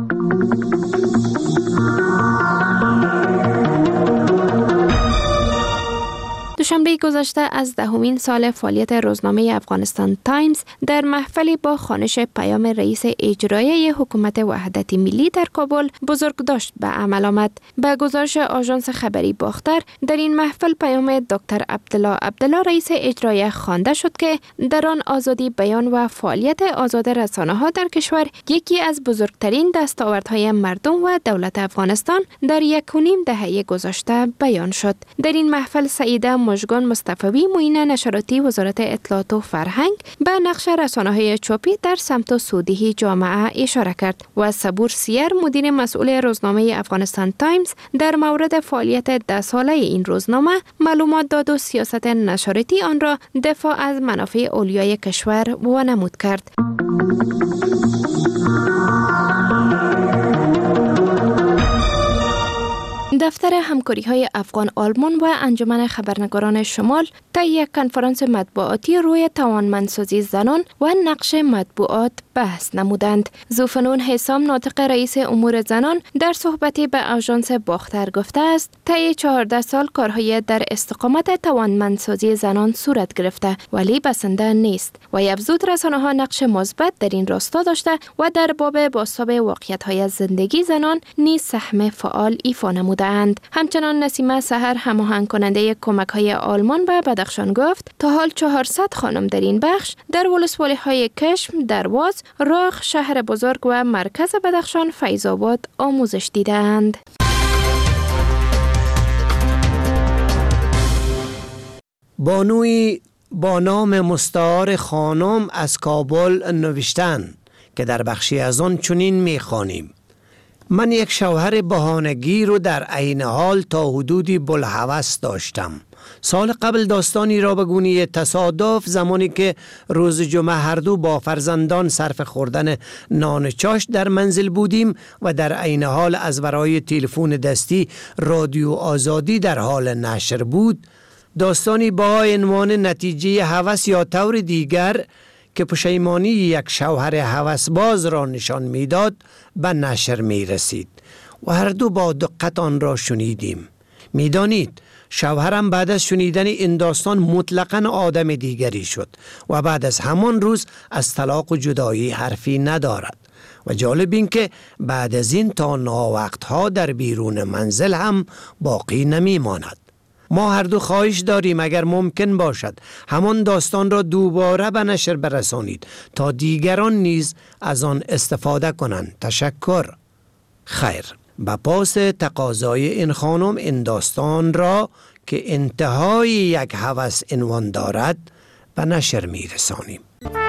دوشنبه گذشته از دهمین سال فعالیت روزنامه افغانستان تایمز در محفلی با خوانش پیام رئیس اجرایی حکومت وحدت ملی در کابل بزرگداشت به عمل آمد. به گزارش آژانس خبری باختر، در این محفل پیام دکتر عبدالله عبدالله رئیس اجرایی خوانده شد که در آن آزادی بیان و فعالیت آزاد رسانه‌ها در کشور یکی از بزرگترین دستاوردهای مردم و دولت افغانستان در یک و نیم دهه گذشته بیان شد. در این محفل سعیده مژگان مصطفی معین نشراتی وزارت اطلاعات و فرهنگ به نقش رسانه‌های چاپی در سمت و سودی جامعه اشاره کرد و صبور سیر مدیر مسئول روزنامه افغانستان تایمز در مورد فعالیت ده ساله این روزنامه معلومات داد و سیاست نشراتی آن را دفاع از منافع اولیای کشور وانمود کرد. دفتر همکاری های افغان آلمان و انجمن خبرنگاران شمال طی یک کنفرانس مطبوعاتی روی توانمندسازی زنان و نقش مطبوعات بحث نمودند. زوفنون حسام ناطق رئیس امور زنان در صحبتی به آژانس باختر گفته است طی چهارده سال کارهای در استقامت توانمندسازی زنان صورت گرفته ولی بسنده نیست و افزود رسانه‌ها نقش مثبت در این راستا داشته و در باب بازتاب واقعیت‌های زندگی زنان نیز سهم فعال ایفا نمودند. همچنان نسیمه سحر هماهنگ کننده کمک‌های آلمان به بدخشان گفت تا حال چهارصد خانم در این بخش در ولسوالی‌های کشم، درواز، راخ، شهر بزرگ و مرکز بدخشان فیض آباد آموزش دیدند. بانوی با نام مستعار خانم از کابل نوشتن که در بخشی از آن چنین می‌خوانیم: من یک شوهر بهانه‌گیر رو در عین حال تا حدودی بلهوس داشتم. سال قبل داستانی را به گونه تصادف زمانی که روز جمعه هر دو با فرزندان صرف خوردن نان چاش در منزل بودیم و در عین حال از ورای تلفن دستی رادیو آزادی در حال نشر بود، داستانی با عنوان نتیجه هوس یا طور دیگر که پشیمانی یک شوهر هوسباز را نشان میداد به نشر می رسید و هر دو با دقت آن را شنیدیم. میدانید شوهرم بعد از شنیدن این داستان مطلقاً آدم دیگری شد و بعد از همان روز از طلاق و جدایی حرفی ندارد و جالب این که بعد از این تا ناوقتها در بیرون منزل هم باقی نمی ماند. ما هر دو خواهش داریم اگر ممکن باشد همان داستان را دوباره به نشر برسانید تا دیگران نیز از آن استفاده کنند. تشکر. خیر. به پاس تقاضای این خانم این داستان را که انتهای یک هوس عنوان دارد به نشر می رسانیم.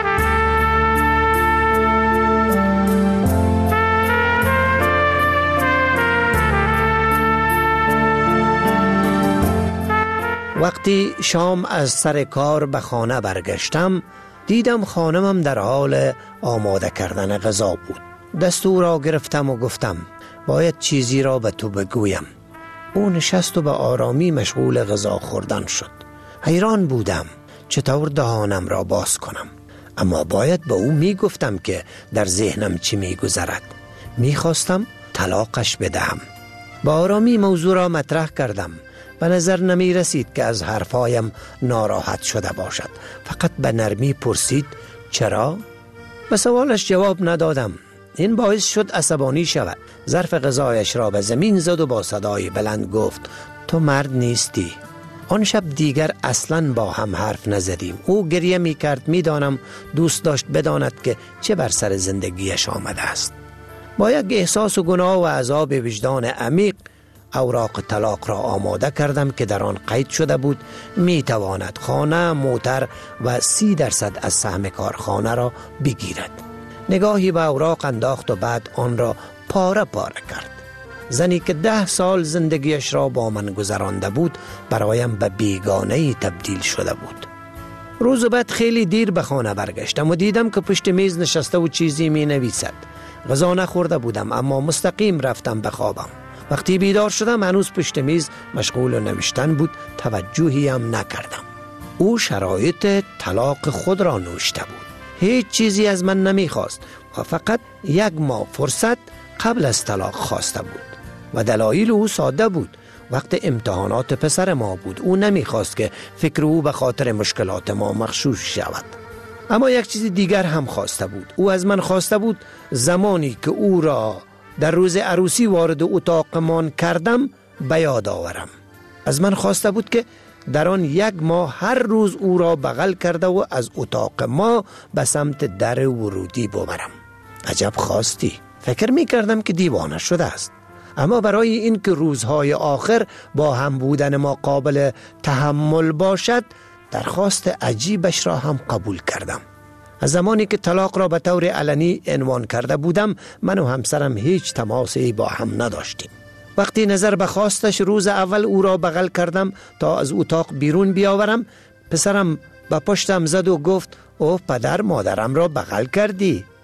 وقتی شام از سر کار به خانه برگشتم دیدم خانمم در حال آماده کردن غذا بود. دستور را گرفتم و گفتم باید چیزی را به تو بگویم. او نشست و به آرامی مشغول غذا خوردن شد. حیران بودم چطور دهانم را باز کنم، اما باید به او می گفتم که در ذهنم چی می گذرد. می خواستم طلاقش بدهم. با آرامی موضوع را مطرح کردم. به نظر نمی رسید که از حرفایم ناراحت شده باشد. فقط به نرمی پرسید چرا؟ به سوالش جواب ندادم. این باعث شد عصبانی شود. ظرف غذایش را به زمین زد و با صدای بلند گفت تو مرد نیستی. آن شب دیگر اصلاً با هم حرف نزدیم. او گریه می کرد. می دانم دوست داشت بداند که چه بر سر زندگیش آمده است. با یک احساس و گناه و عذاب وجدان عمیق اوراق طلاق را آماده کردم که در آن قید شده بود می تواند خانه، موتر و سی درصد از سهم کارخانه را بگیرد. نگاهی به اوراق انداخت و بعد آن را پاره پاره کرد. زنی که ده سال زندگیش را با من گذرانده بود برایم به بیگانه‌ای تبدیل شده بود. روز بعد خیلی دیر به خانه برگشتم و دیدم که پشت میز نشسته و چیزی می نویسد. غذا نخورده بودم اما مستقیم رفتم به خوابم. وقتی بیدار شدم هنوز پشت میز مشغول نوشتن بود. توجهی هم نکردم. او شرایط طلاق خود را نوشته بود. هیچ چیزی از من نمیخواست و فقط یک ماه فرصت قبل از طلاق خواسته بود و دلایل او ساده بود. وقت امتحانات پسر ما بود. او نمیخواست که فکر او به خاطر مشکلات ما مغشوش شود. اما یک چیز دیگر هم خواسته بود. او از من خواسته بود زمانی که او را در روز عروسی وارد اتاقمان کردم به یاد آورم. از من خواسته بود که در آن یک ماه هر روز او را بغل کرده و از اتاق ما به سمت در ورودی ببرم. عجب خواستی. فکر می کردم که دیوانه شده است. اما برای این که روزهای آخر با هم بودن ما قابل تحمل باشد درخواست عجیبش را هم قبول کردم. از زمانی که طلاق را به طور علنی عنوان کرده بودم من و همسرم هیچ تماسی با هم نداشتیم. وقتی نظر به خواستش روز اول او را بغل کردم تا از اتاق بیرون بیاورم پسرم به پشتم زد و گفت اوه پدر مادرم را بغل کردی.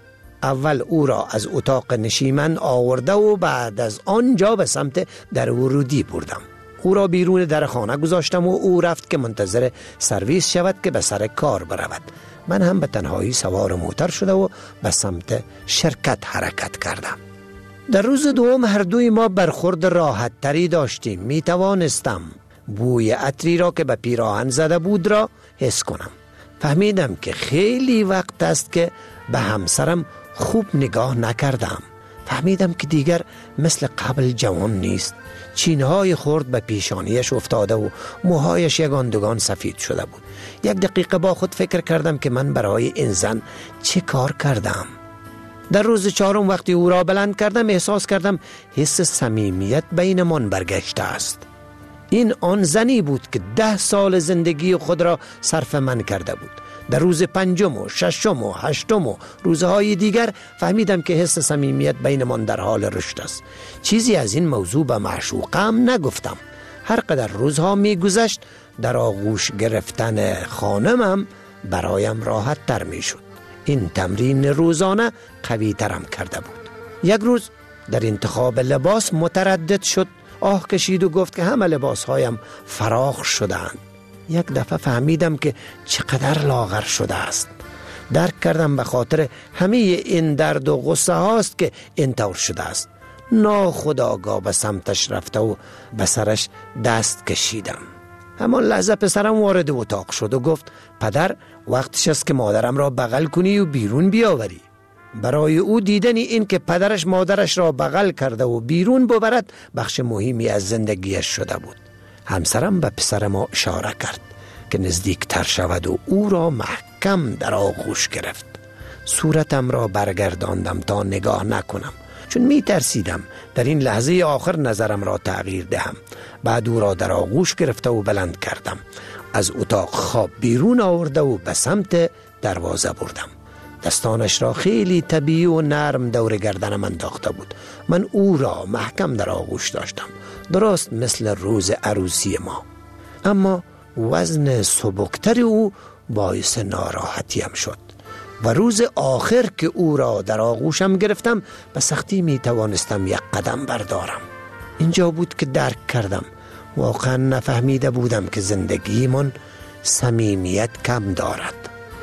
اول او را از اتاق نشیمن آورده و بعد از آنجا به سمت در ورودی بردم. او را بیرون در خانه گذاشتم و او رفت که منتظر سرویس شود که به سر کار برود. من هم به تنهایی سوار موتر شده و به سمت شرکت حرکت کردم. در روز دوم هر دوی ما برخورد راحت تری داشتیم. می توانستم بوی عطری را که به پیراهن زده بود را حس کنم. فهمیدم که خیلی وقت است که به همسرم خوب نگاه نکردم. فهمیدم که دیگر مثل قبل جوان نیست. چینهای خرد به پیشانیش افتاده و موهایش یگان دوگان سفید شده بود. یک دقیقه با خود فکر کردم که من برای این زن چه کار کردم. در روز چهارم وقتی او را بلند کردم احساس کردم حس صمیمیت بینمان برگشته است. این آن زنی بود که ده سال زندگی خود را صرف من کرده بود. در روز پنجم و ششم و هشتم و روزهای دیگر فهمیدم که حس صمیمیت بینمان در حال رشد است. چیزی از این موضوع به معشوقم نگفتم. هر قدر روزها می گذشت در آغوش گرفتن خانمم برایم راحت تر می شد. این تمرین روزانه قوی ترم کرده بود. یک روز در انتخاب لباس متردد شد. آه کشید و گفت که همه لباسهایم فراخ شدند. یک دفعه فهمیدم که چقدر لاغر شده است. درک کردم به خاطر همه این درد و غصه هاست که اینطور شده است. ناخودآگاه به سمتش رفته و به سرش دست کشیدم. همان لحظه پسرم وارد اتاق شد و گفت پدر وقتش است که مادرم را بغل کنی و بیرون بیاوری. برای او دیدن این که پدرش مادرش را بغل کرده و بیرون ببرد بخش مهمی از زندگیش شده بود. همسرم به پسر ما اشاره کرد که نزدیک تر شود و او را محکم در آغوش گرفت. صورتم را برگرداندم تا نگاه نکنم چون می ترسیدم در این لحظه آخر نظرم را تغییر دهم. بعد او را در آغوش گرفته و بلند کردم. از اتاق خواب بیرون آورده و به سمت دروازه بردم. دستانش را خیلی طبیعی و نرم دور گردنم انداخته بود. من او را محکم در آغوش داشتم، درست مثل روز عروسی ما. اما وزن سبکتر او باعث ناراحتیم شد و روز آخر که او را در آغوشم گرفتم به سختی می توانستم یک قدم بردارم. اینجا بود که درک کردم واقعا نفهمیده بودم که زندگیمان صمیمیت کم دارد.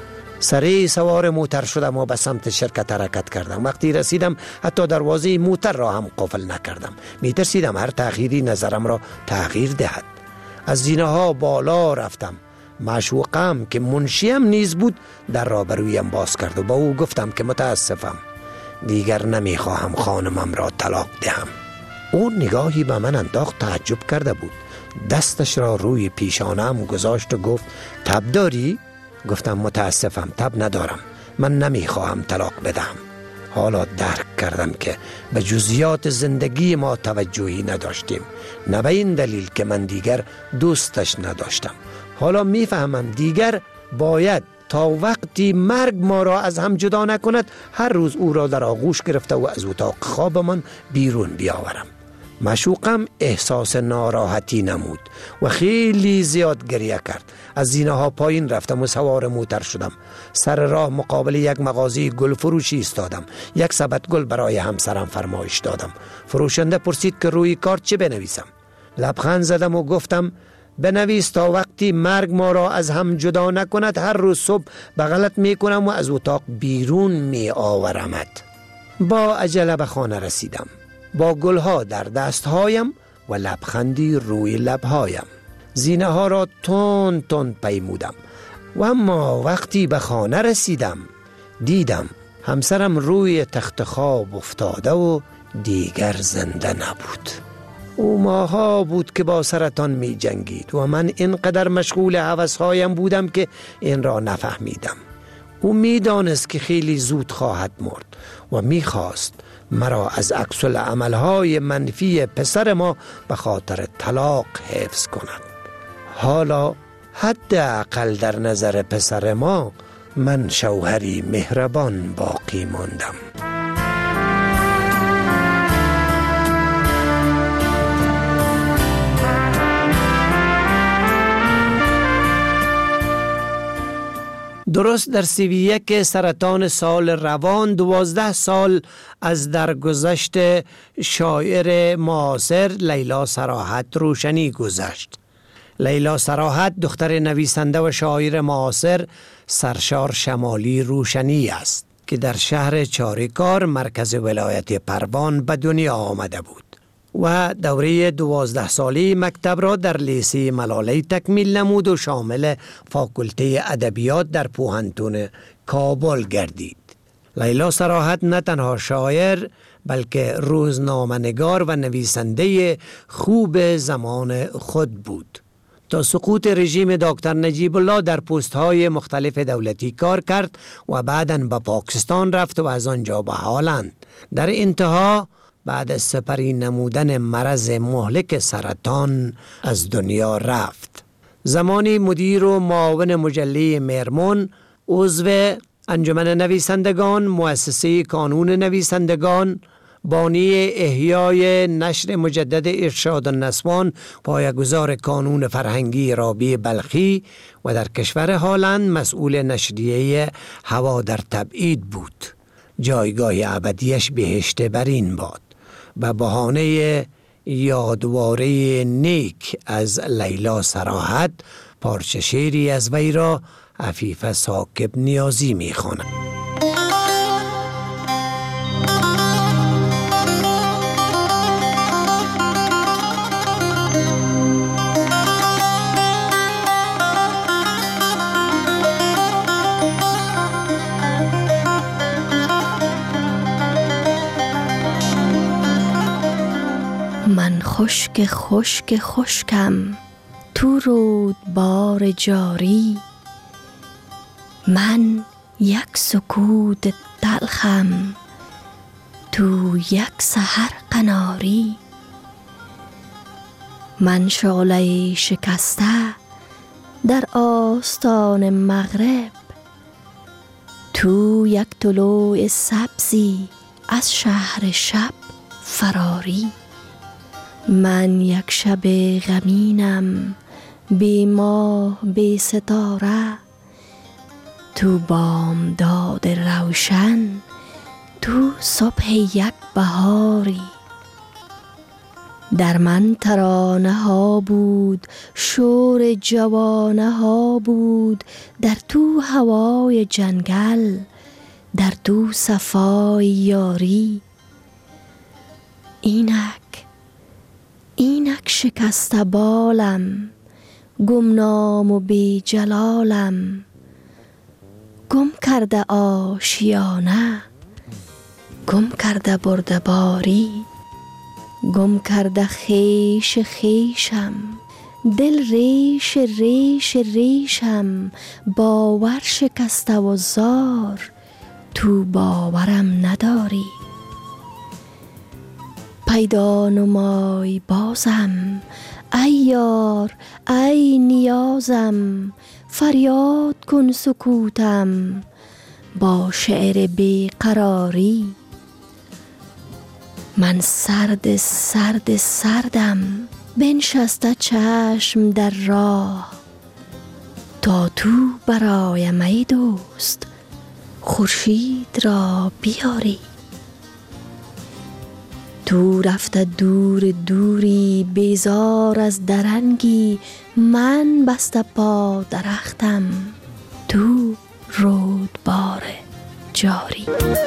سریع سوار موتر شدم و به سمت شرکت حرکت کردم. وقتی رسیدم حتی دروازه موتر را هم قفل نکردم. می ترسیدم هر تأخیری نظرم را تغییر دهد. از زینه ها بالا رفتم. معشوقم که منشیم نیز بود در را برویم باز کرد و با او گفتم که متاسفم، دیگر نمی خواهم خانمم را طلاق دهم. او نگاهی به من انداخت. تعجب کرده بود. دستش را روی پیشانم گذاشت و گفت تب داری؟ گفتم متاسفم، تب ندارم. من نمی خواهم طلاق بدهم. حالا درک کردم که به جزئیات زندگی ما توجهی نداشتیم. نه به این دلیل که من دیگر دوستش نداشتم. حالا میفهمم دیگر باید تا وقتی مرگ ما را از هم جدا نکند هر روز او را در آغوش گرفته و از اتاق خوابمان بیرون بیاورم. معشوقم احساس ناراحتی نمود و خیلی زیاد گریه کرد. از زینه ها پایین رفتم و سوار موتر شدم. سر راه مقابل یک مغازه گل فروشی ایستادم. یک سبد گل برای همسرم فرمایش دادم. فروشنده پرسید که روی کارت چه بنویسم. لبخند زدم و گفتم بنویس تا وقتی مرگ ما را از هم جدا نکند هر روز صبح بغلت می کنم و از اتاق بیرون می آورمت. با عجله به خانه رسیدم با گلها در دستهایم و لبخندی روی لبهایم. زینه ها را تند تند پیمودم و اما وقتی به خانه رسیدم دیدم همسرم روی تخت خواب افتاده و دیگر زنده نبود. او ماها بود که با سرطان می جنگید و من اینقدر مشغول هوسهایم بودم که این را نفهمیدم. او می دانست که خیلی زود خواهد مرد و می خواست مرا از عکس العملهای منفی پسر ما به خاطر طلاق حفظ کند. حالا حداقل در نظر پسر ما من شوهری مهربان باقی ماندم. درست در سی و یک سرطان سال روان دوازده سال از درگذشت شاعر معاصر لیلا صراحت روشنی گذشت. لیلا صراحت دختر نویسنده و شاعر معاصر سرشار شمالی روشنی است که در شهر چاریکار مرکز ولایت پروان به دنیا آمده بود و دوره دوازده سالی مکتب را در لیسه ملاله تکمیل نمود و شامل فاکولته ادبیات در پوهنتون کابل گردید. لیلا صراحت نه تنها شاعر بلکه روزنامه‌نگار و نویسنده خوب زمان خود بود. تا سقوط رژیم دکتر نجیب الله در پست‌های مختلف دولتی کار کرد و بعداً به پاکستان رفت و از آنجا به هالند. در انتها بعد از سپری نمودن مرض مهلک سرطان از دنیا رفت. زمانی مدیر و معاون مجله مرمون، عضو انجمن نویسندگان، مؤسسه کانون نویسندگان، بانی احیای نشر مجدد ارشاد النسوان، پایه‌گذار کانون فرهنگی رابی بلخی و در کشور هالند مسئول نشریه هوا در تبعید بود. جایگاه ابدیش بهشت برین باد. به بهانه یادواره نیک از لیلا صراحت پارچه شعری از وی را عفیفه ثاقب نیازی می خواند. من خشک خشک خشکم تو رودبار جاری، من یک سکوت تلخم تو یک سحر قناری. من شعله شکسته در آستان مغرب، تو یک طلوع سبزی از شهر شب فراری. من یک شب غمینم بی ماه بی ستاره، تو بامداد روشن تو صبح یک بهاری. در من ترانه ها بود، شور جوانه ها بود، در تو هوای جنگل، در تو صفای یاری. اینک اینک شکسته بالم، گمنام و بی جلالم، گم کرده آشیانه، گم کرده برده باری. گم کرده خیش خیشم، دل ریش ریش ریشم، باور شکسته و زار، تو باورم نداری. پیدا نمای بازم ای یار ای نیازم، فریاد کن سکوتم با شعر بیقراری. من سرد سرد سردم، بنشسته چشم در راه، تا تو برایم ای دوست خورشید را بیاری. تو رفته دور دوری بیزار از درنگی، من بسته پا درختم تو رودبار جاری.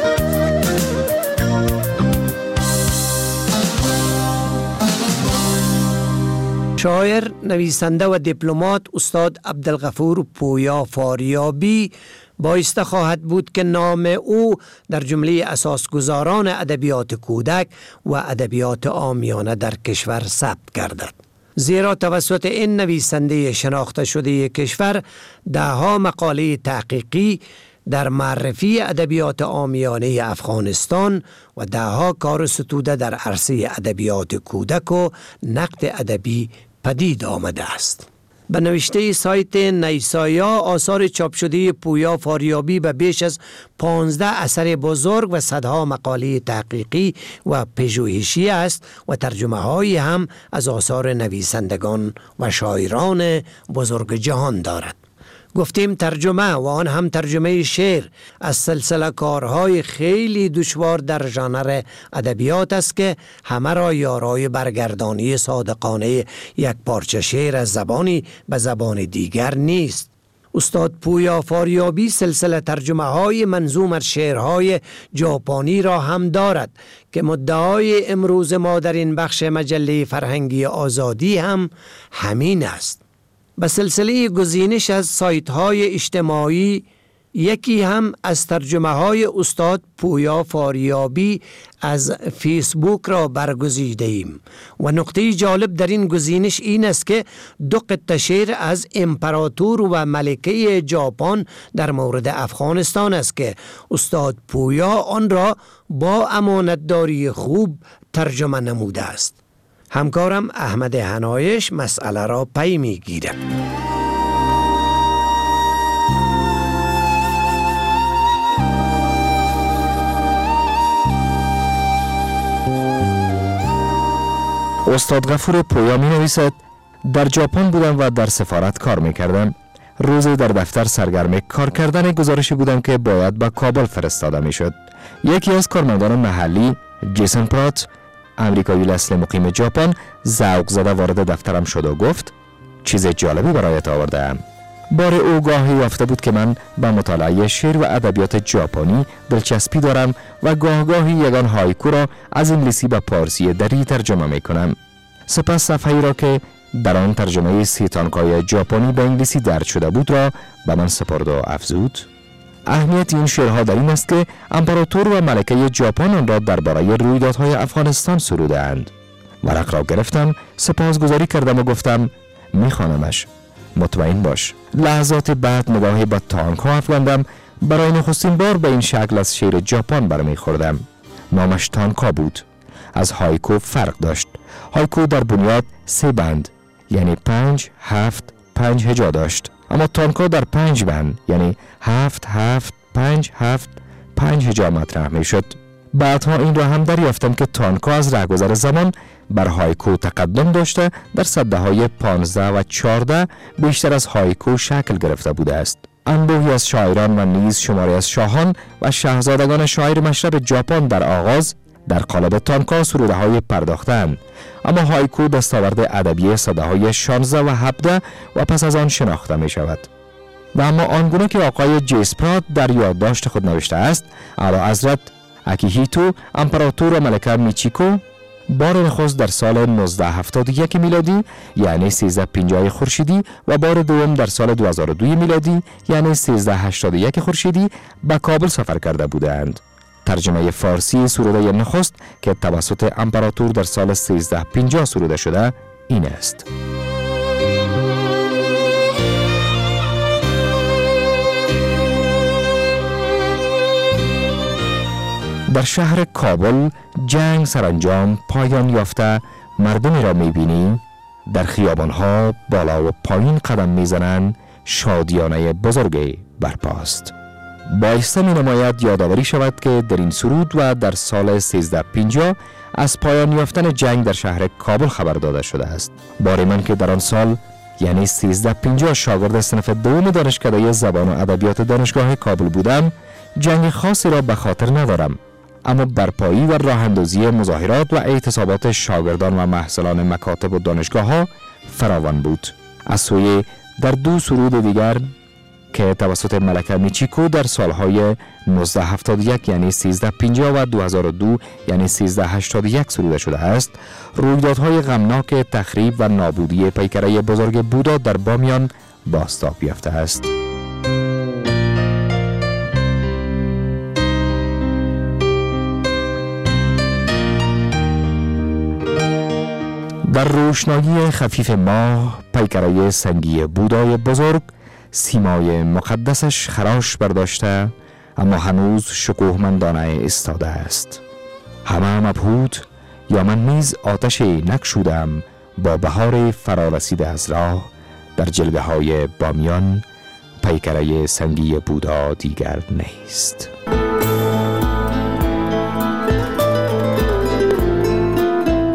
شاعر، نویسنده و دیپلمات استاد عبدالغفور پویا فاریابی بایسته خواهد بود که نام او در جمله اساسگزاران ادبیات کودک و ادبیات عامیانه در کشور ثبت گردد، زیرا توسط این نویسنده شناخته شده کشور دهها مقاله تحقیقی در معرفی ادبیات عامیانه افغانستان و دهها کار ستوده در عرصه ادبیات کودک و نقد ادبی پدید آمده است. به نوشته سایت نیسایا، آثار چاپ شده پویا فاریابی به بیش از پانزده اثر بزرگ و صدها مقاله تحقیقی و پژوهشی است و ترجمه هایی هم از آثار نویسندگان و شاعران بزرگ جهان دارد. گفتیم ترجمه و آن هم ترجمه شعر از سلسله کارهای خیلی دشوار در ژانر ادبیات است که همه را یارای برگردانی صادقانه یک پارچه شعر از زبانی به زبان دیگر نیست. استاد پویا فاریابی سلسله ترجمه های منظوم از شعرهای ژاپنی را هم دارد که مدعای امروز ما در این بخش مجله فرهنگی آزادی هم همین است. به سلسله گزینش از سایت های اجتماعی یکی هم از ترجمه های استاد پویا فاریابی از فیسبوک را برگزیده ایم و نقطه جالب در این گزینش این است که دو قطعه شعر از امپراتور و ملکه ژاپن در مورد افغانستان است که استاد پویا آن را با امانتداری خوب ترجمه نموده است. همکارم احمد حنایش مسئله را پی می گیرد. استاد غفور پویا می نویسد در ژاپن بودم و در سفارت کار می کردم. روزی در دفتر سرگرم کار کردن گزارشی بودم که باید به کابل فرستاده می شد. یکی از کارمندان محلی جیسن پرات، امریکایی اصل مقیم ژاپن، ذوق زده وارد دفترم شد و گفت چیز جالبی برایت آورده‌ام. بار او گاهی یافته بود که من به مطالعه شعر و ادبیات ژاپنی دلچسپی دارم و گاه گاهی یگان هایکو را از انگلیسی به پارسی دری ترجمه می کنم. سپس صفحه‌ای را که در آن ترجمه سی تانکای ژاپنی به انگلیسی درج شده بود را به من سپرد و افزود اهمیت این شعرها در این است که امپراتور و ملکه ژاپن آن را درباره رویدادهای افغانستان سروده‌اند. ورق را گرفتم، سپاسگزاری کردم و گفتم میخوانمش، مطمئن باش. لحظات بعد نگاهی به تانک ها افکندم. برای نخستین بار به این شکل از شعر ژاپن برمیخوردم. نامش تانکا بود. از هایکو فرق داشت. هایکو در بنیاد سه بند یعنی پنج هفت پنج هجا داشت، اما تانکا در پنج بند یعنی هفت هفت پنج هفت پنج هجا مطرح می شد. بعدها این را هم دریافتم که تانکا از رهگذر زمان بر هایکو تقدم داشته در سده های پانزده و چهارده بیشتر از هایکو شکل گرفته بوده است. انبوهی از شاعران و نیز شماری از شاهان و شاهزادگان شاعر مشرق ژاپن در آغاز در قالب تانکا سروده های پرداختند، اما هایکو دستاورد ادبی سده های شانزده و هفده و پس از آن شناخته می شود. و اما آنگونه که آقای جیسپرات در یادداشت خود نوشته است، اعلیحضرت اکیهیتو امپراتور و ملکه میچیکو بار نخست در سال نوزده هفتاد و یک میلادی یعنی سیزده پنجاه خورشیدی و بار دوم در سال دو هزار و دو میلادی یعنی سیزده هشتاد و یک خورشیدی به کابل سفر کرده بودند. ترجمه فارسی سروده نخست که توسط امپراتور در سال سیزده پنجاه سروده شده این است: در شهر کابل جنگ سرانجام پایان یافته مردمی را می‌بینی در خیابان‌ها بالا و پایین قدم می‌زنند، شادیانه بزرگی برپاست. بایسته می‌نماید یادآوری شود که در این سرود و در سال سیزده پنجاه از پایان یافتن جنگ در شهر کابل خبر داده شده است. باری من که در آن سال یعنی سیزده پنجاه شاگرد صنف دوم دانشکده زبان و ادبیات دانشگاه کابل بودم، جنگ خاصی را به خاطر ندارم، اما برپایی و راه اندازی مظاهرات و اعتصابات شاگردان و محصلان مکاتب و دانشگاه ها فراوان بود. از سوی در دو سرود دیگر که توسط ملکه میچیکو در سالهای نوزده هفتاد و یک یعنی سیزده پنجاه و دو هزار و دو یعنی سیزده هشتاد و یک سروده شده است، رویدادهای غمناک تخریب و نابودی پیکره بزرگ بودا در بامیان بازتاب یافته است. در روشنایی خفیف ماه پیکره سنگی بودای بزرگ سیمای مقدسش خراش برداشته اما هنوز شکوهمندانه ایستاده است. همه مبهوت یا من نیز آتش نکشودم با بهار فرارسیده از راه در جلوه های بامیان پیکره سنگی بودا دیگر نیست.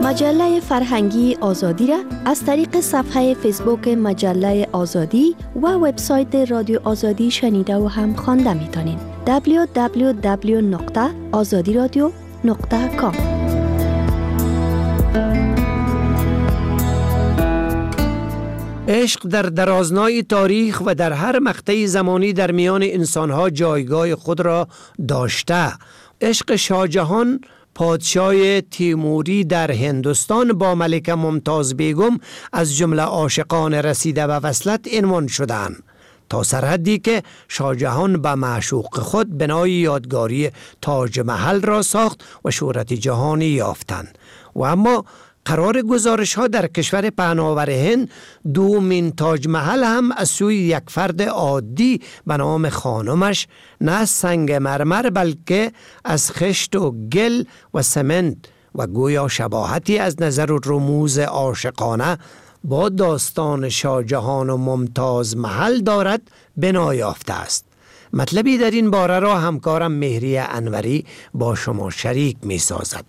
مجله فرهنگی آزادی را از طریق صفحه فیسبوک مجله آزادی و وبسایت رادیو آزادی شنیده و هم خوانده میتونین. دبلیو دبلیو دبلیو نقطه آزادی رادیو نقطه کام. عشق در درازنای تاریخ و در هر مقطع زمانی در میان انسانها جایگاه خود را داشته. عشق شاه جهان پادشاه تیموری در هندوستان با ملکه ممتاز بیگم از جمله عاشقان رسیده به وصلت عنوان شدند، تا سرحدی که شاه جهان به معشوق خود بنای یادگاری تاج محل را ساخت و شهرت جهانی یافتند. و اما قرار گزارش ها در کشور پهناور هند دومین تاج محل هم از سوی یک فرد عادی به نام خانمش نه از سنگ مرمر بلکه از خشت و گل و سمنت و گویا شباهتی از نظر و رموز عاشقانه با داستان شاه جهان و ممتاز محل دارد بنا یافته است. مطلبی در این باره را همکارم مهری انوری با شما شریک می سازد.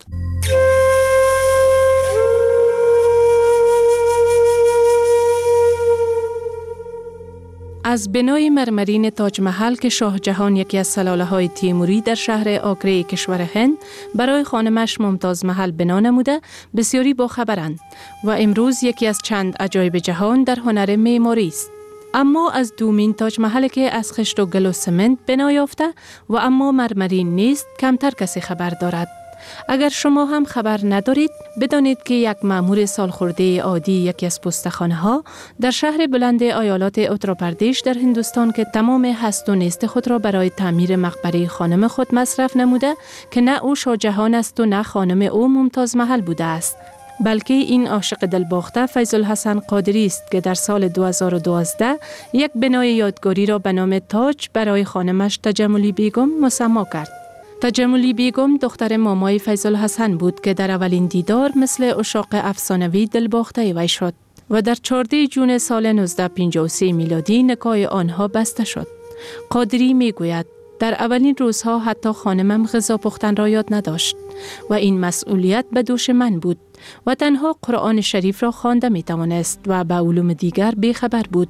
از بنای مرمرین تاج محل که شاه جهان یکی از سلاله های تیموری در شهر آگره کشور هند برای خانمش ممتاز محل بنا نموده بسیاری باخبرند و امروز یکی از چند عجایب جهان در هنر معماری است. اما از دومین تاج محل که از خشت و گل و سمنت بنا یافته و اما مرمرین نیست کمتر کسی خبر دارد. اگر شما هم خبر ندارید بدانید که یک مأمور سالخورده عادی یکی از پستخانه ها در شهر بلند ایالات اتر پردیش در هندوستان که تمام هست و نیست خود را برای تعمیر مقبره خانم خود مصرف نموده که نه او شاه جهان است و نه خانم او ممتاز محل بوده است، بلکه این عاشق دلباخته فیض الحسن قادری است که در سال دو هزار و دوازده یک بنای یادگاری را به نام تاج برای خانمش تجملی بیگم مسما کرد. تجملی بیگم دختر مامای فیض الحسن بود که در اولین دیدار مثل عشاق افسانوی دلباخته وی شد و در چهاردهم ژوئن سال نوزده پنجاه و سه میلادی نکاح آنها بسته شد. قادری می گوید در اولین روزها حتی خانمم غذا پختن را یاد نداشت و این مسئولیت به دوش من بود و تنها قرآن شریف را خوانده می توانست و به علوم دیگر بیخبر بود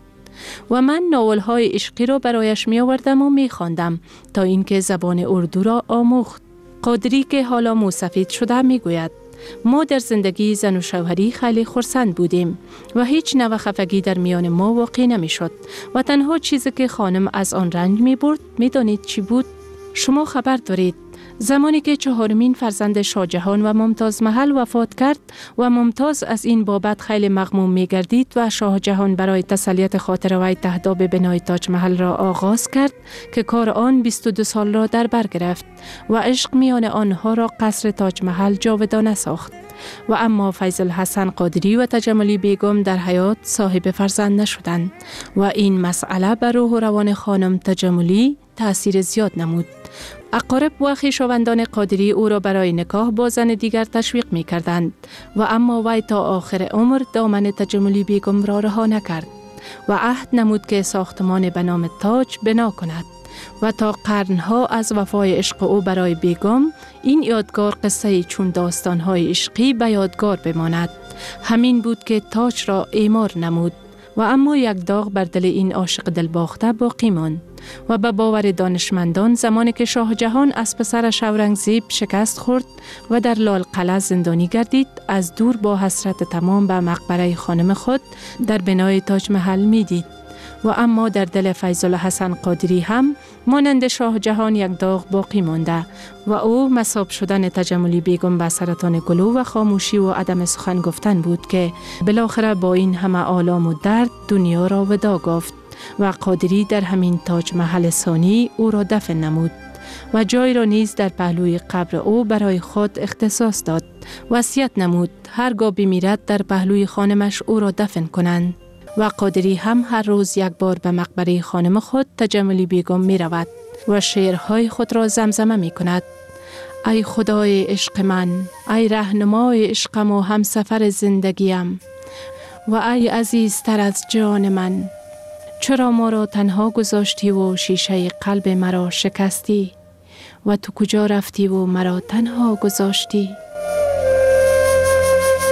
و من ناول‌های عشقی را برایش می آوردم و می خواندم تا اینکه زبان اردو را آموخت. قادری که حالا موسفید شده می گوید ما در زندگی زن و شوهری خیلی خرسند بودیم و هیچ نوع خفگی در میان ما واقع نمی شد و تنها چیزی که خانم از آن رنج می برد می دانید چی بود؟ شما خبر دارید زمانی که چهارمین فرزند شاه جهان و ممتاز محل وفات کرد و ممتاز از این بابت خیلی مغموم می گردید و شاه جهان برای تسلیت خاطر وی تهداب بنای تاج محل را آغاز کرد که کار آن بیست و دو سال را در بر گرفت و عشق میان آنها را قصر تاج محل جاودانه ساخت. و اما فیض الحسن قادری و تجملی بیگم در حیات صاحب فرزند نشدند و این مسئله بر روح و روان خانم تجملی تأثیر زیاد نمود. اقارب و خویشاوندان قادری او را برای نکاح با زن دیگر تشویق می کردند و اما وی تا آخر عمر دامن تجملی بیگم را رها نکرد و عهد نمود که ساختمان به نام تاج بنا کند و تا قرنها از وفای عشق او برای بیگم این یادگار قصه چون داستانهای عشقی به یادگار بماند. همین بود که تاج را اعمار نمود و اما یک داغ بر دل این عاشق دلباخته باقی ماند و به باور دانشمندان زمانی که شاه جهان از پسرش اورنگزیب شکست خورد و در لال قلعه زندانی گردید از دور با حسرت تمام به مقبره خانم خود در بنای تاج محل می دید. و اما در دل فیض الحسن قادری هم مانند شاه جهان یک داغ باقی مانده و او مصاب شدن تجملی بیگم به سرطان گلو و خاموشی و عدم سخن گفتن بود که بالاخره با این همه آلام و درد دنیا را وداع گفت و قادری در همین تاج محل ثانی او را دفن نمود و جای را نیز در پهلوی قبر او برای خود اختصاص داد. وصیت نمود هرگاه بمیرد در پهلوی خانمش او را دفن کنند و قادری هم هر روز یک بار به مقبره خانم خود تجملی بیگم می رود و شعرهای خود را زمزمه می کند. ای خدای عشق من، ای رهنمای عشقم و همسفر زندگیم و ای عزیزتر از جان من، چرا ما را تنها گذاشتی و شیشه قلب مرا شکستی و تو کجا رفتی و مرا تنها گذاشتی؟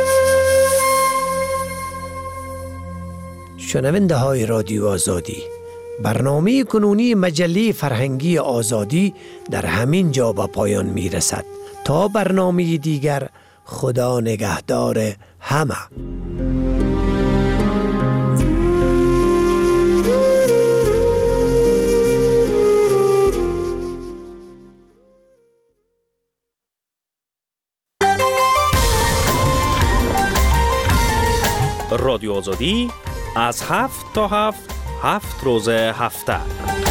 شنونده های رادیو آزادی، برنامه کنونی مجله فرهنگی آزادی در همین جا به پایان می رسد. تا برنامه دیگر، خدا نگهدار همه. رادیو آزادی از هفت تا هفت هفت روز هفته